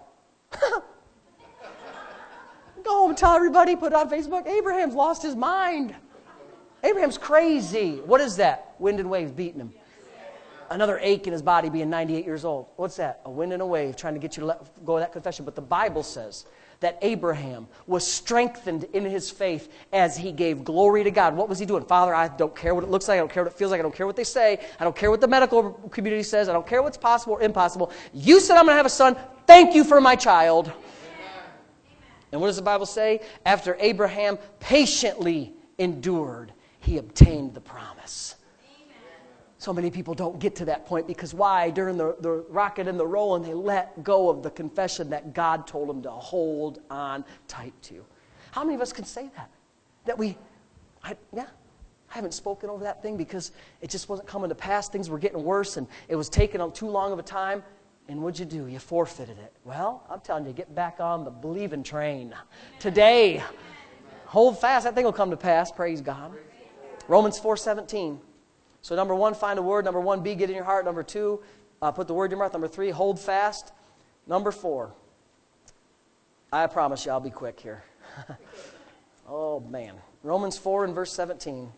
Go home and tell everybody, put it on Facebook, Abraham's lost his mind. Abraham's crazy. What is that? Wind and waves beating him. Another ache in his body being 98 years old. What's that? A wind and a wave trying to get you to let go of that confession. But the Bible says that Abraham was strengthened in his faith as he gave glory to God. What was he doing? Father, I don't care what it looks like. I don't care what it feels like. I don't care what they say. I don't care what the medical community says. I don't care what's possible or impossible. You said I'm going to have a son. Thank you for my child. Amen. And what does the Bible say? After Abraham patiently endured, he obtained the promise. So many people don't get to that point because why? During the rocket and the rolling, they let go of the confession that God told them to hold on tight to. How many of us can say that? I haven't spoken over that thing because it just wasn't coming to pass. Things were getting worse and it was taking too long of a time. And what'd you do? You forfeited it. Well, I'm telling you, get back on the believing train. Today, hold fast. That thing will come to pass. Praise God. Romans 4:17. So number 1, find a word. Number 1, get in your heart. Number 2, put the word in your mouth. Number 3, hold fast. Number 4, I promise you I'll be quick here. Oh, man. Romans 4 and verse 17.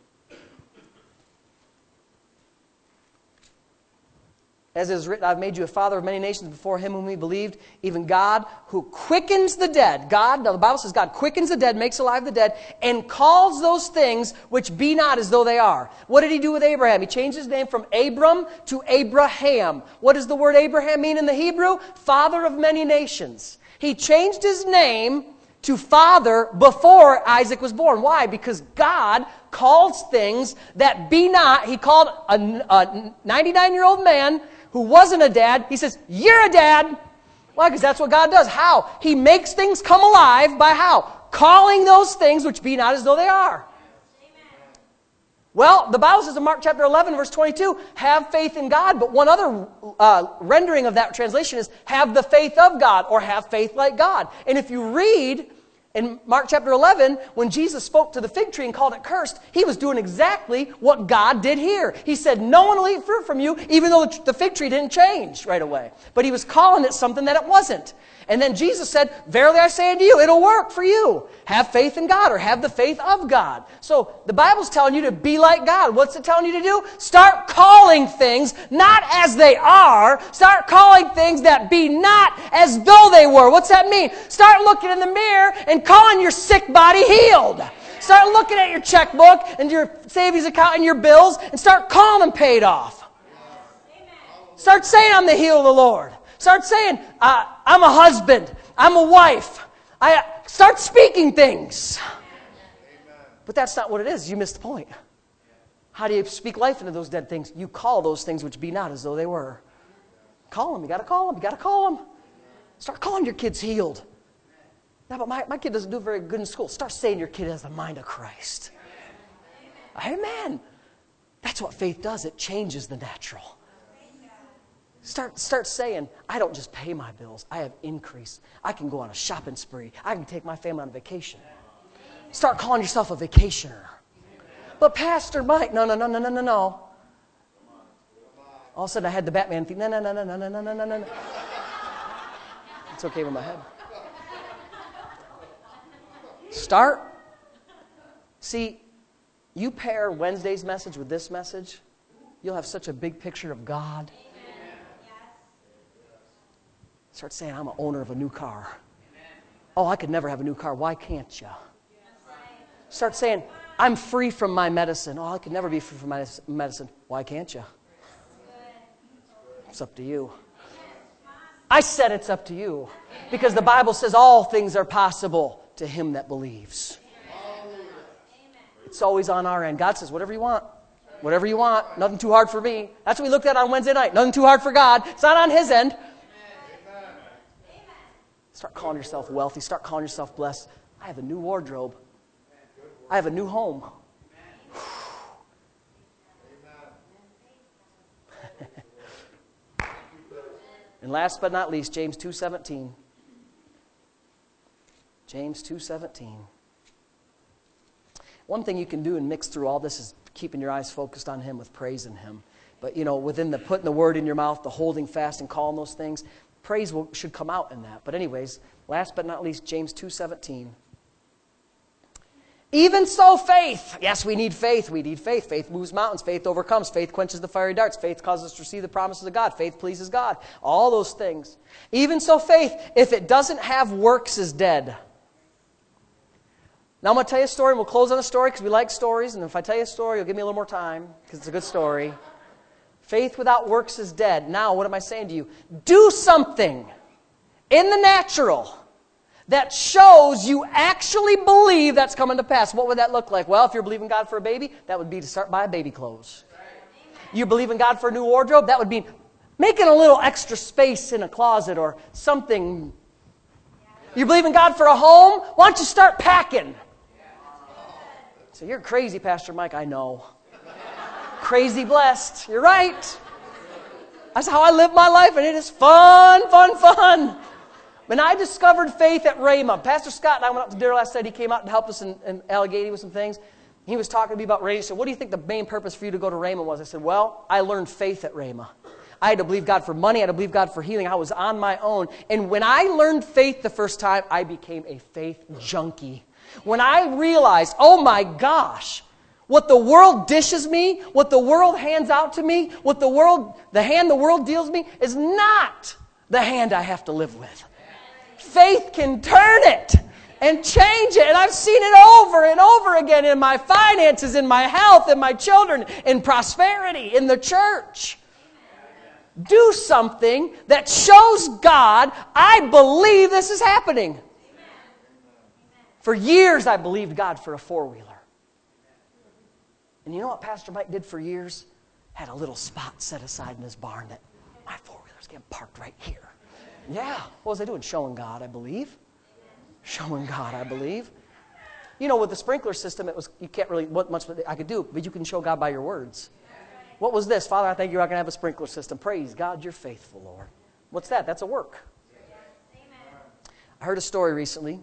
As it is written, I've made you a father of many nations before him whom we believed, even God who quickens the dead. God, now the Bible says God quickens the dead, makes alive the dead, and calls those things which be not as though they are. What did he do with Abraham? He changed his name from Abram to Abraham. What does the word Abraham mean in the Hebrew? Father of many nations. He changed his name to father before Isaac was born. Why? Because God calls things that be not. He called a 99-year-old man who wasn't a dad. He says, you're a dad. Why? Because that's what God does. How? He makes things come alive by how? Calling those things which be not as though they are. Amen. Well, the Bible says in Mark chapter 11, verse 22, have faith in God. But one other rendering of that translation is have the faith of God, or have faith like God. And if you read in Mark chapter 11, when Jesus spoke to the fig tree and called it cursed, he was doing exactly what God did here. He said, no one will eat fruit from you, even though the fig tree didn't change right away. But he was calling it something that it wasn't. And then Jesus said, verily I say unto you, it'll work for you. Have faith in God, or have the faith of God. So the Bible's telling you to be like God. What's it telling you to do? Start calling things not as they are. Start calling things that be not as though they were. What's that mean? Start looking in the mirror and calling your sick body healed. Start looking at your checkbook and your savings account and your bills and start calling them paid off. Start saying, I'm the heel of the Lord. Start saying, I'm a husband. I'm a wife. Start speaking things. But that's not what it is. You missed the point. How do you speak life into those dead things? You call those things which be not as though they were. Call them. You got to call them. You got to call them. Start calling your kids healed. Yeah, but my kid doesn't do very good in school. Start saying your kid has the mind of Christ. Amen. That's what faith does. It changes the natural. Start saying, I don't just pay my bills. I have increase. I can go on a shopping spree. I can take my family on a vacation. Start calling yourself a vacationer. But Pastor Mike, no. All of a sudden I had the Batman theme. No. It's okay with my head. Start. See, you pair Wednesday's message with this message, you'll have such a big picture of God. Start saying, I'm an owner of a new car. Oh, I could never have a new car. Why can't you? Start saying, I'm free from my medicine. Oh, I could never be free from my medicine. Why can't you? It's up to you. I said it's up to you. Because the Bible says all things are possible to him that believes. It's always on our end. God says, whatever you want. Whatever you want. Nothing too hard for me. That's what we looked at on Wednesday night. Nothing too hard for God. It's not on his end. Start calling yourself wealthy. Start calling yourself blessed. I have a new wardrobe. I have a new home. And last but not least, James 2:17. James 2:17. One thing you can do and mix through all this is keeping your eyes focused on him with praising him. But, within the putting the word in your mouth, the holding fast and calling those things, praise should come out in that. But anyways, last but not least, James 2:17. Even so, faith. Yes, we need faith. We need faith. Faith moves mountains. Faith overcomes. Faith quenches the fiery darts. Faith causes us to receive the promises of God. Faith pleases God. All those things. Even so, faith, if it doesn't have works, is dead. Now I'm going to tell you a story. We'll close on a story because we like stories. And if I tell you a story, you'll give me a little more time because it's a good story. Faith without works is dead. Now, what am I saying to you? Do something in the natural that shows you actually believe that's coming to pass. What would that look like? Well, if you're believing God for a baby, that would be to start buying baby clothes. You believe in God for a new wardrobe, that would be making a little extra space in a closet or something. You believe in God for a home? Why don't you start packing? So you're crazy, Pastor Mike. I know. Crazy blessed. You're right. That's how I live my life, and it is fun. When I discovered faith at Rhema, Pastor Scott and I went up to dinner last night. He came out to help us in Allegheny with some things. He was talking to me about Rhema. He said, what do you think the main purpose for you to go to Rhema was? I said, well, I learned faith at Rhema. I had to believe God for money. I had to believe God for healing. I was on my own. And when I learned faith the first time, I became a faith junkie. When I realize, oh my gosh, what the world dishes me, what the world hands out to me, the hand the world deals me is not the hand I have to live with. Faith can turn it and change it. And I've seen it over and over again in my finances, in my health, in my children, in prosperity, in the church. Do something that shows God, I believe this is happening. For years, I believed God for a four-wheeler. And you know what Pastor Mike did for years? Had a little spot set aside in his barn that my four-wheeler's getting parked right here. Yeah. What was I doing? Showing God, I believe. Showing God, I believe. You know, with the sprinkler system, you can't really, what much I could do, but you can show God by your words. What was this? Father, I thank you I can have a sprinkler system. Praise God, you're faithful, Lord. What's that? That's a work. I heard a story recently.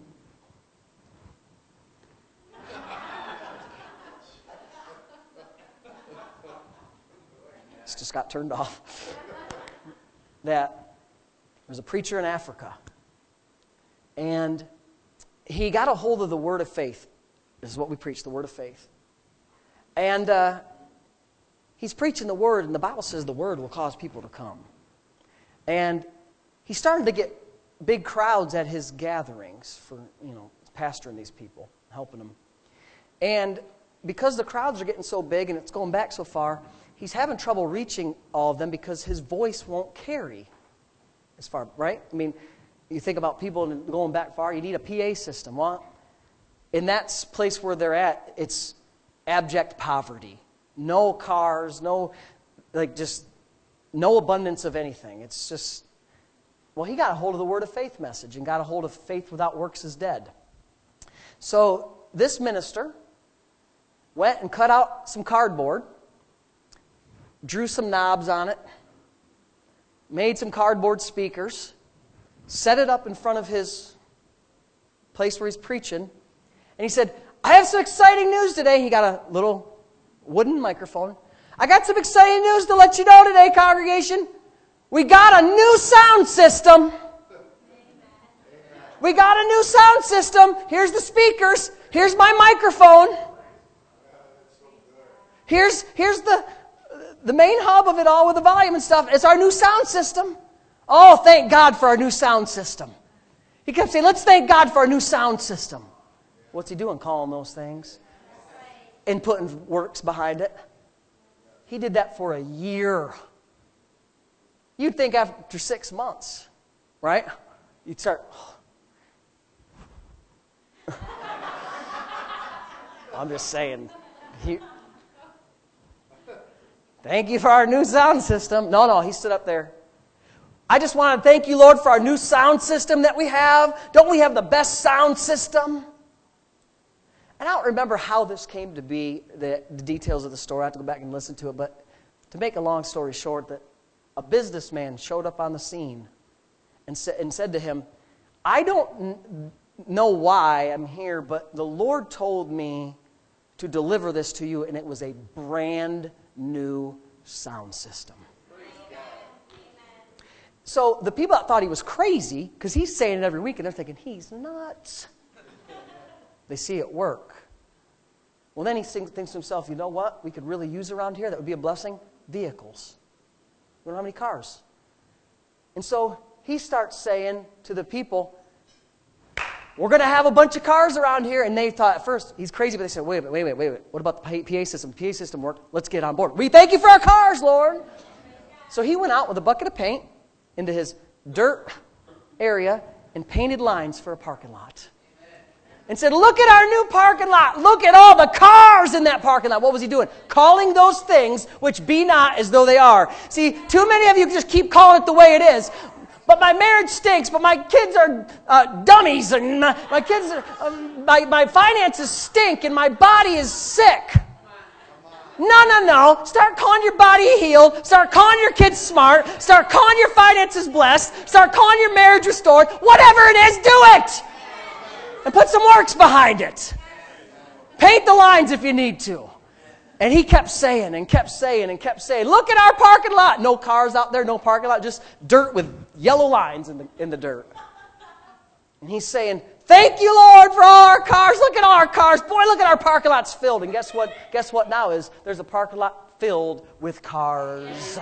This just got turned off. That there's a preacher in Africa. And he got a hold of the word of faith. This is what we preach, the word of faith. And he's preaching the word, and the Bible says the word will cause people to come. And he's starting to get big crowds at his gatherings for, pastoring these people, helping them. And because the crowds are getting so big and it's going back so far, he's having trouble reaching all of them because his voice won't carry as far, right? I mean, you think about people going back far, you need a PA system. Well, in that place where they're at, it's abject poverty. No cars, no abundance of anything. It's just, well, he got a hold of the word of faith message and got a hold of faith without works is dead. So this minister went and cut out some cardboard, drew some knobs on it, made some cardboard speakers, set it up in front of his place where he's preaching, and he said, I have some exciting news today. He got a little wooden microphone. I got some exciting news to let you know today, congregation. We got a new sound system. We got a new sound system. Here's the speakers. Here's my microphone. Here's the main hub of it all with the volume and stuff. It's our new sound system. Oh, thank God for our new sound system. He kept saying, let's thank God for our new sound system. What's he doing? Calling those things and putting works behind it. He did that for a year. You'd think after 6 months, right? You'd start. I'm just saying. Thank you for our new sound system. No, he stood up there. I just want to thank you, Lord, for our new sound system that we have. Don't we have the best sound system? And I don't remember how this came to be, the details of the story. I have to go back and listen to it. But to make a long story short, that a businessman showed up on the scene and said to him, I don't know why I'm here, but the Lord told me to deliver this to you, and it was a brand new sound system. So the people that thought he was crazy, because he's saying it every week, and they're thinking, he's nuts. They see it work. Well, then he thinks to himself, you know what we could really use around here that would be a blessing? Vehicles. We don't have any cars. And so he starts saying to the people, we're going to have a bunch of cars around here. And they thought at first, he's crazy, but they said, wait. What about the PA system? The PA system worked. Let's get on board. We thank you for our cars, Lord. So he went out with a bucket of paint into his dirt area and painted lines for a parking lot. And said, look at our new parking lot. Look at all the cars in that parking lot. What was he doing? Calling those things which be not as though they are. See, too many of you just keep calling it the way it is. But my marriage stinks, but my kids are dummies, and my kids are, my finances stink, and my body is sick. No. Start calling your body healed. Start calling your kids smart. Start calling your finances blessed. Start calling your marriage restored. Whatever it is, do it. And put some works behind it. Paint the lines if you need to. And he kept saying, look at our parking lot. No cars out there, no parking lot, just dirt with yellow lines in the dirt. And he's saying, Thank you, Lord, for all our cars. Look at all our cars. Boy, look at our parking lot's filled. And guess what? Guess what now is? There's a parking lot filled with cars.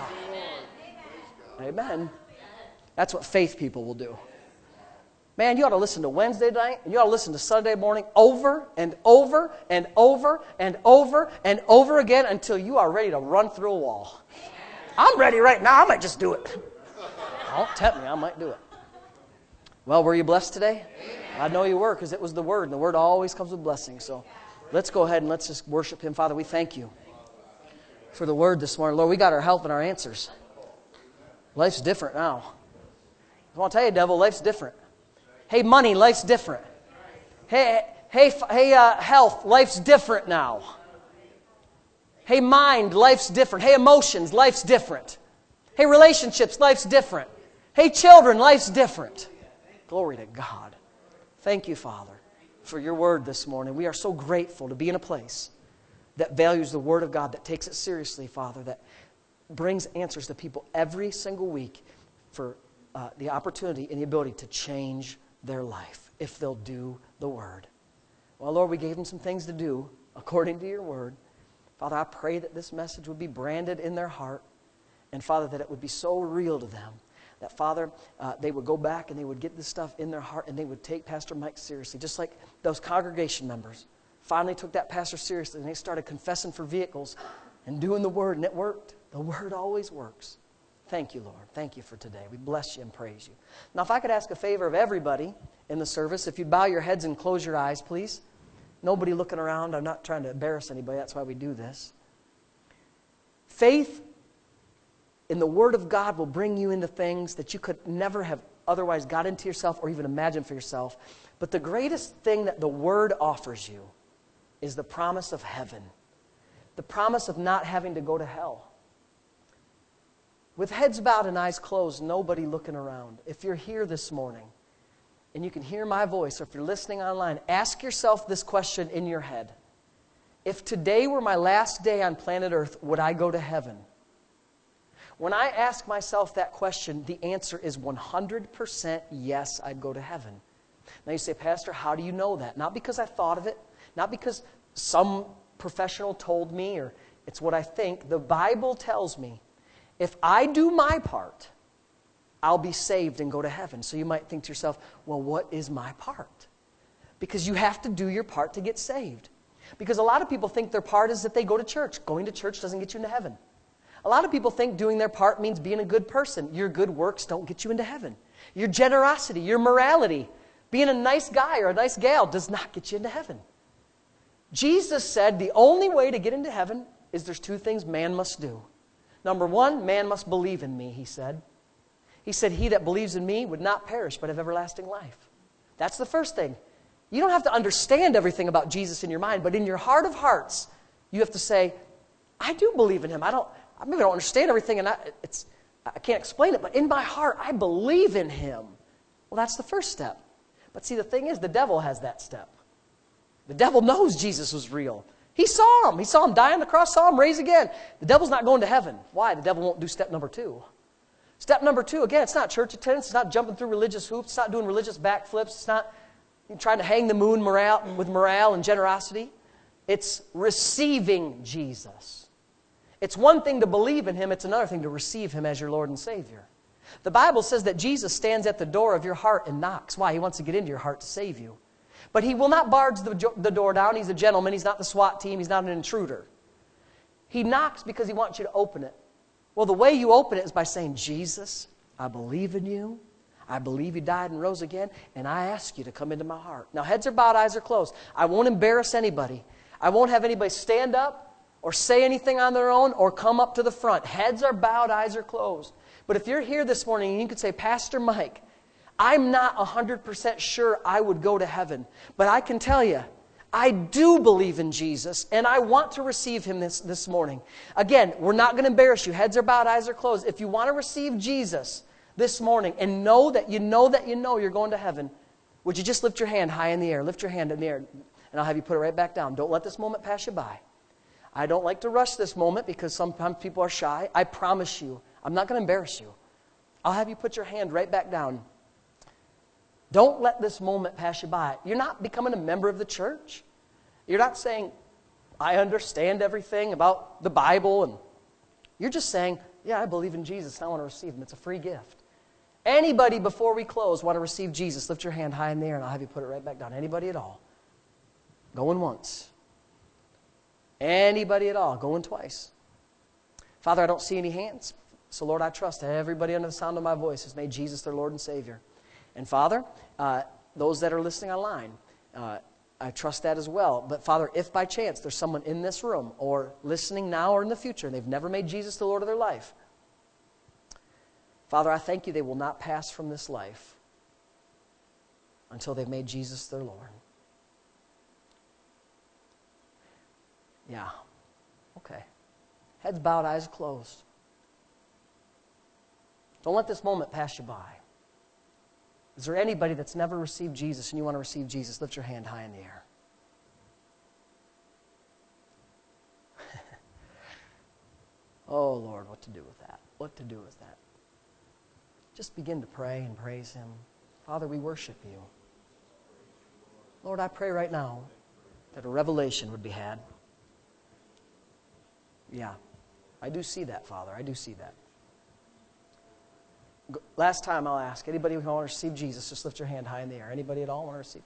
Amen. That's what faith people will do. Man, you ought to listen to Wednesday night, and you ought to listen to Sunday morning over and over and over and over and over again until you are ready to run through a wall. I'm ready right now. I might just do it. Don't tempt me. I might do it. Well, were you blessed today? I know you were, because it was the Word, and the Word always comes with blessing. So let's go ahead and let's just worship Him. Father, we thank you for the Word this morning. Lord, we got our help and our answers. Life's different now. I want to tell you, devil, life's different. Hey, money, life's different. Hey, health, life's different now. Hey, mind, life's different. Hey, emotions, life's different. Hey, relationships, life's different. Hey, children, life's different. Glory to God. Thank you, Father, for your word this morning. We are so grateful to be in a place that values the word of God, that takes it seriously, Father, that brings answers to people every single week for the opportunity and the ability to change their life if they'll do the word. Well, Lord, we gave them some things to do according to your word. Father, I pray that this message would be branded in their heart, and Father, that it would be so real to them that, Father, they would go back and they would get this stuff in their heart and they would take Pastor Mike seriously, just like those congregation members finally took that pastor seriously and they started confessing for vehicles and doing the word, and it worked. The word always works. Thank you, Lord. Thank you for today. We bless you and praise you. Now, if I could ask a favor of everybody in the service, if you'd bow your heads and close your eyes, please. Nobody looking around. I'm not trying to embarrass anybody. That's why we do this. Faith in the Word of God will bring you into things that you could never have otherwise got into yourself or even imagined for yourself. But the greatest thing that the Word offers you is the promise of heaven. The promise of not having to go to hell. With heads bowed and eyes closed, nobody looking around. If you're here this morning and you can hear my voice, or if you're listening online, ask yourself this question in your head. If today were my last day on planet Earth, would I go to heaven? When I ask myself that question, the answer is 100% yes, I'd go to heaven. Now you say, Pastor, how do you know that? Not because I thought of it, not because some professional told me, or it's what I think. The Bible tells me, if I do my part, I'll be saved and go to heaven. So you might think to yourself, well, what is my part? Because you have to do your part to get saved. Because a lot of people think their part is that they go to church. Going to church doesn't get you into heaven. A lot of people think doing their part means being a good person. Your good works don't get you into heaven. Your generosity, your morality, being a nice guy or a nice gal does not get you into heaven. Jesus said the only way to get into heaven is there's two things man must do. Number one, man must believe in me, he said. He said, he that believes in me would not perish but have everlasting life. That's the first thing. You don't have to understand everything about Jesus in your mind, but in your heart of hearts, you have to say, I do believe in him. I maybe don't understand everything, and I can't explain it, but in my heart, I believe in him. Well, that's the first step. But see, the thing is, the devil has that step. The devil knows Jesus was real. He saw him. He saw him die on the cross, saw him raise again. The devil's not going to heaven. Why? The devil won't do step number two. Step number two, again, it's not church attendance. It's not jumping through religious hoops. It's not doing religious backflips. It's not trying to hang the moon with morale and generosity. It's receiving Jesus. It's one thing to believe in him. It's another thing to receive him as your Lord and Savior. The Bible says that Jesus stands at the door of your heart and knocks. Why? He wants to get into your heart to save you. But he will not barge the door down. He's a gentleman. He's not the SWAT team. He's not an intruder. He knocks because he wants you to open it. Well, the way you open it is by saying, Jesus, I believe in you. I believe you died and rose again, and I ask you to come into my heart. Now, heads are bowed, eyes are closed. I won't embarrass anybody. I won't have anybody stand up or say anything on their own or come up to the front. Heads are bowed, eyes are closed. But if you're here this morning and you could say, Pastor Mike, I'm not 100% sure I would go to heaven, but I can tell you, I do believe in Jesus, and I want to receive him this morning. Again, we're not going to embarrass you. Heads are bowed, eyes are closed. If you want to receive Jesus this morning and know that you know you're going to heaven, would you just lift your hand high in the air? Lift your hand in the air, and I'll have you put it right back down. Don't let this moment pass you by. I don't like to rush this moment because sometimes people are shy. I promise you, I'm not going to embarrass you. I'll have you put your hand right back down. Don't let this moment pass you by. You're not becoming a member of the church. You're not saying, I understand everything about the Bible. And you're just saying, yeah, I believe in Jesus and I want to receive Him. It's a free gift. Anybody, before we close, want to receive Jesus, lift your hand high in the air and I'll have you put it right back down. Anybody at all? Going once. Anybody at all? Going twice. Father, I don't see any hands. So, Lord, I trust everybody under the sound of my voice has made Jesus their Lord and Savior. And, Father, those that are listening online, I trust that as well. But, Father, if by chance there's someone in this room or listening now or in the future and they've never made Jesus the Lord of their life, Father, I thank you they will not pass from this life until they've made Jesus their Lord. Yeah. Okay. Heads bowed, eyes closed. Don't let this moment pass you by. Is there anybody that's never received Jesus and you want to receive Jesus? Lift your hand high in the air. Oh, Lord, what to do with that? What to do with that? Just begin to pray and praise Him. Father, we worship you. Lord, I pray right now that a revelation would be had. Yeah, I do see that, Father. I do see that. Last time I'll ask, anybody who want to receive Jesus, just lift your hand high in the air. Anybody at all want to receive?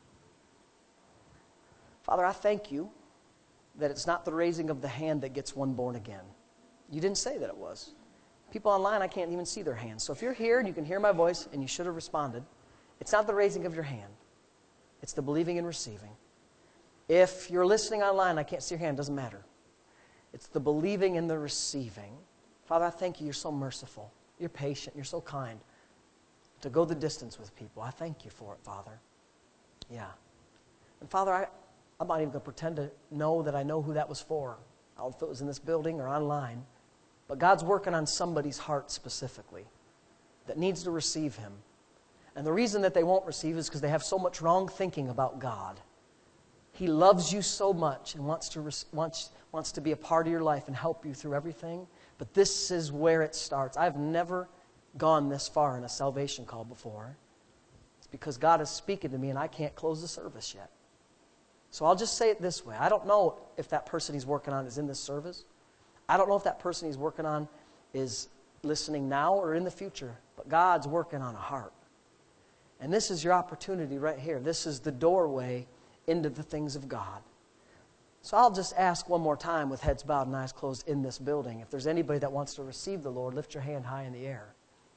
Father, I thank you that it's not the raising of the hand that gets one born again. You didn't say that it was. People online, I can't even see their hands. So if you're here and you can hear my voice and you should have responded, it's not the raising of your hand. It's the believing and receiving. If you're listening online, I can't see your hand, doesn't matter. It's the believing and the receiving. Father, I thank you. You're so merciful. You're patient. You're so kind to go the distance with people. I thank you for it, Father. Yeah. And Father, I'm not even going to pretend to know that I know who that was for. I don't know if it was in this building or online. But God's working on somebody's heart specifically that needs to receive Him. And the reason that they won't receive is because they have so much wrong thinking about God. He loves you so much and wants to be a part of your life and help you through everything. But this is where it starts. I've never gone this far in a salvation call before. It's because God is speaking to me and I can't close the service yet. So I'll just say it this way. I don't know if that person He's working on is in this service. I don't know if that person He's working on is listening now or in the future. But God's working on a heart. And this is your opportunity right here. This is the doorway into the things of God. So I'll just ask one more time with heads bowed and eyes closed in this building. If there's anybody that wants to receive the Lord, lift your hand high in the air.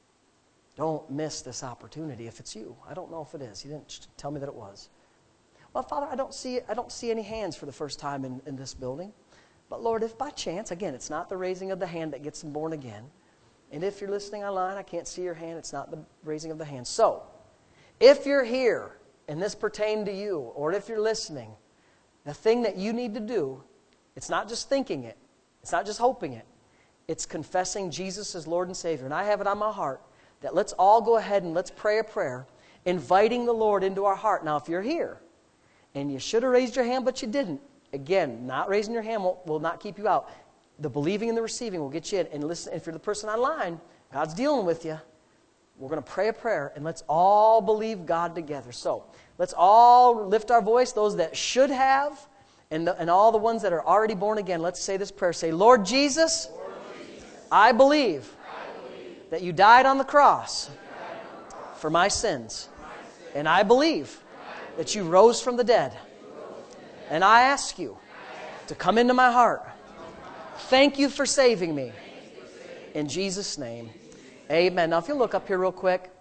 Don't miss this opportunity if it's you. I don't know if it is. He didn't tell me that it was. Well, Father, I don't see any hands for the first time in this building. But Lord, if by chance, again, it's not the raising of the hand that gets them born again. And if you're listening online, I can't see your hand. It's not the raising of the hand. So, if you're here and this pertained to you, or if you're listening, the thing that you need to do, it's not just thinking it. It's not just hoping it. It's confessing Jesus as Lord and Savior. And I have it on my heart that let's all go ahead and let's pray a prayer, inviting the Lord into our heart. Now, if you're here, and you should have raised your hand, but you didn't, again, not raising your hand will not keep you out. The believing and the receiving will get you in. And listen, if you're the person online, God's dealing with you. We're going to pray a prayer, and let's all believe God together. So, let's all lift our voice, those that should have, and all the ones that are already born again. Let's say this prayer. Say, Lord Jesus, I believe that you died on the cross for my sins. And I believe that you rose from the dead. And I ask you to come into my heart. Thank you for saving me. In Jesus' name. Amen. Now, if you'll look up here real quick.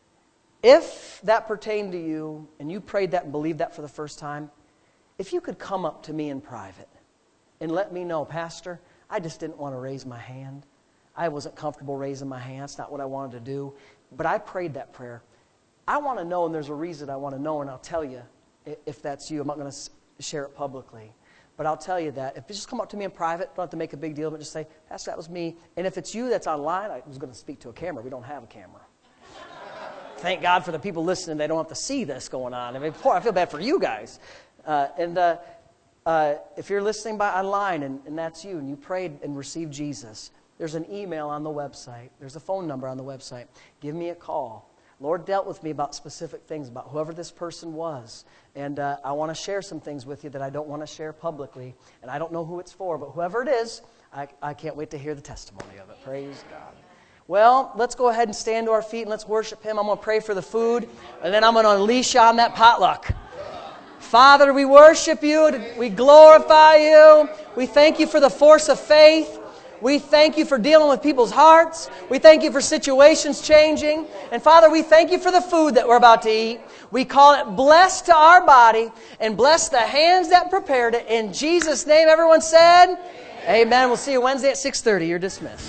If that pertained to you, and you prayed that and believed that for the first time, if you could come up to me in private and let me know, Pastor, I just didn't want to raise my hand. I wasn't comfortable raising my hand. That's not what I wanted to do. But I prayed that prayer. I want to know, and there's a reason I want to know, and I'll tell you if that's you. I'm not going to share it publicly. But I'll tell you that. If you just come up to me in private, don't have to make a big deal, but just say, Pastor, that was me. And if it's you that's online, I was going to speak to a camera. We don't have a camera. Thank God for the people listening. They don't have to see this going on. I mean, I feel bad for you guys. If you're listening by online and that's you, and you prayed and received Jesus, there's an email on the website. There's a phone number on the website. Give me a call. Lord dealt with me about specific things, about whoever this person was. And I want to share some things with you that I don't want to share publicly. And I don't know who it's for, but whoever it is, I can't wait to hear the testimony of it. Praise God. Well, let's go ahead and stand to our feet and let's worship Him. I'm going to pray for the food, and then I'm going to unleash you on that potluck. Father, we worship you. We glorify you. We thank you for the force of faith. We thank you for dealing with people's hearts. We thank you for situations changing. And Father, we thank you for the food that we're about to eat. We call it blessed to our body and bless the hands that prepared it. In Jesus' name, everyone said, Amen. We'll see you Wednesday at 6:30. You're dismissed.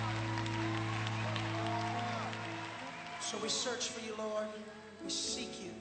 So we search for you, Lord. We seek you.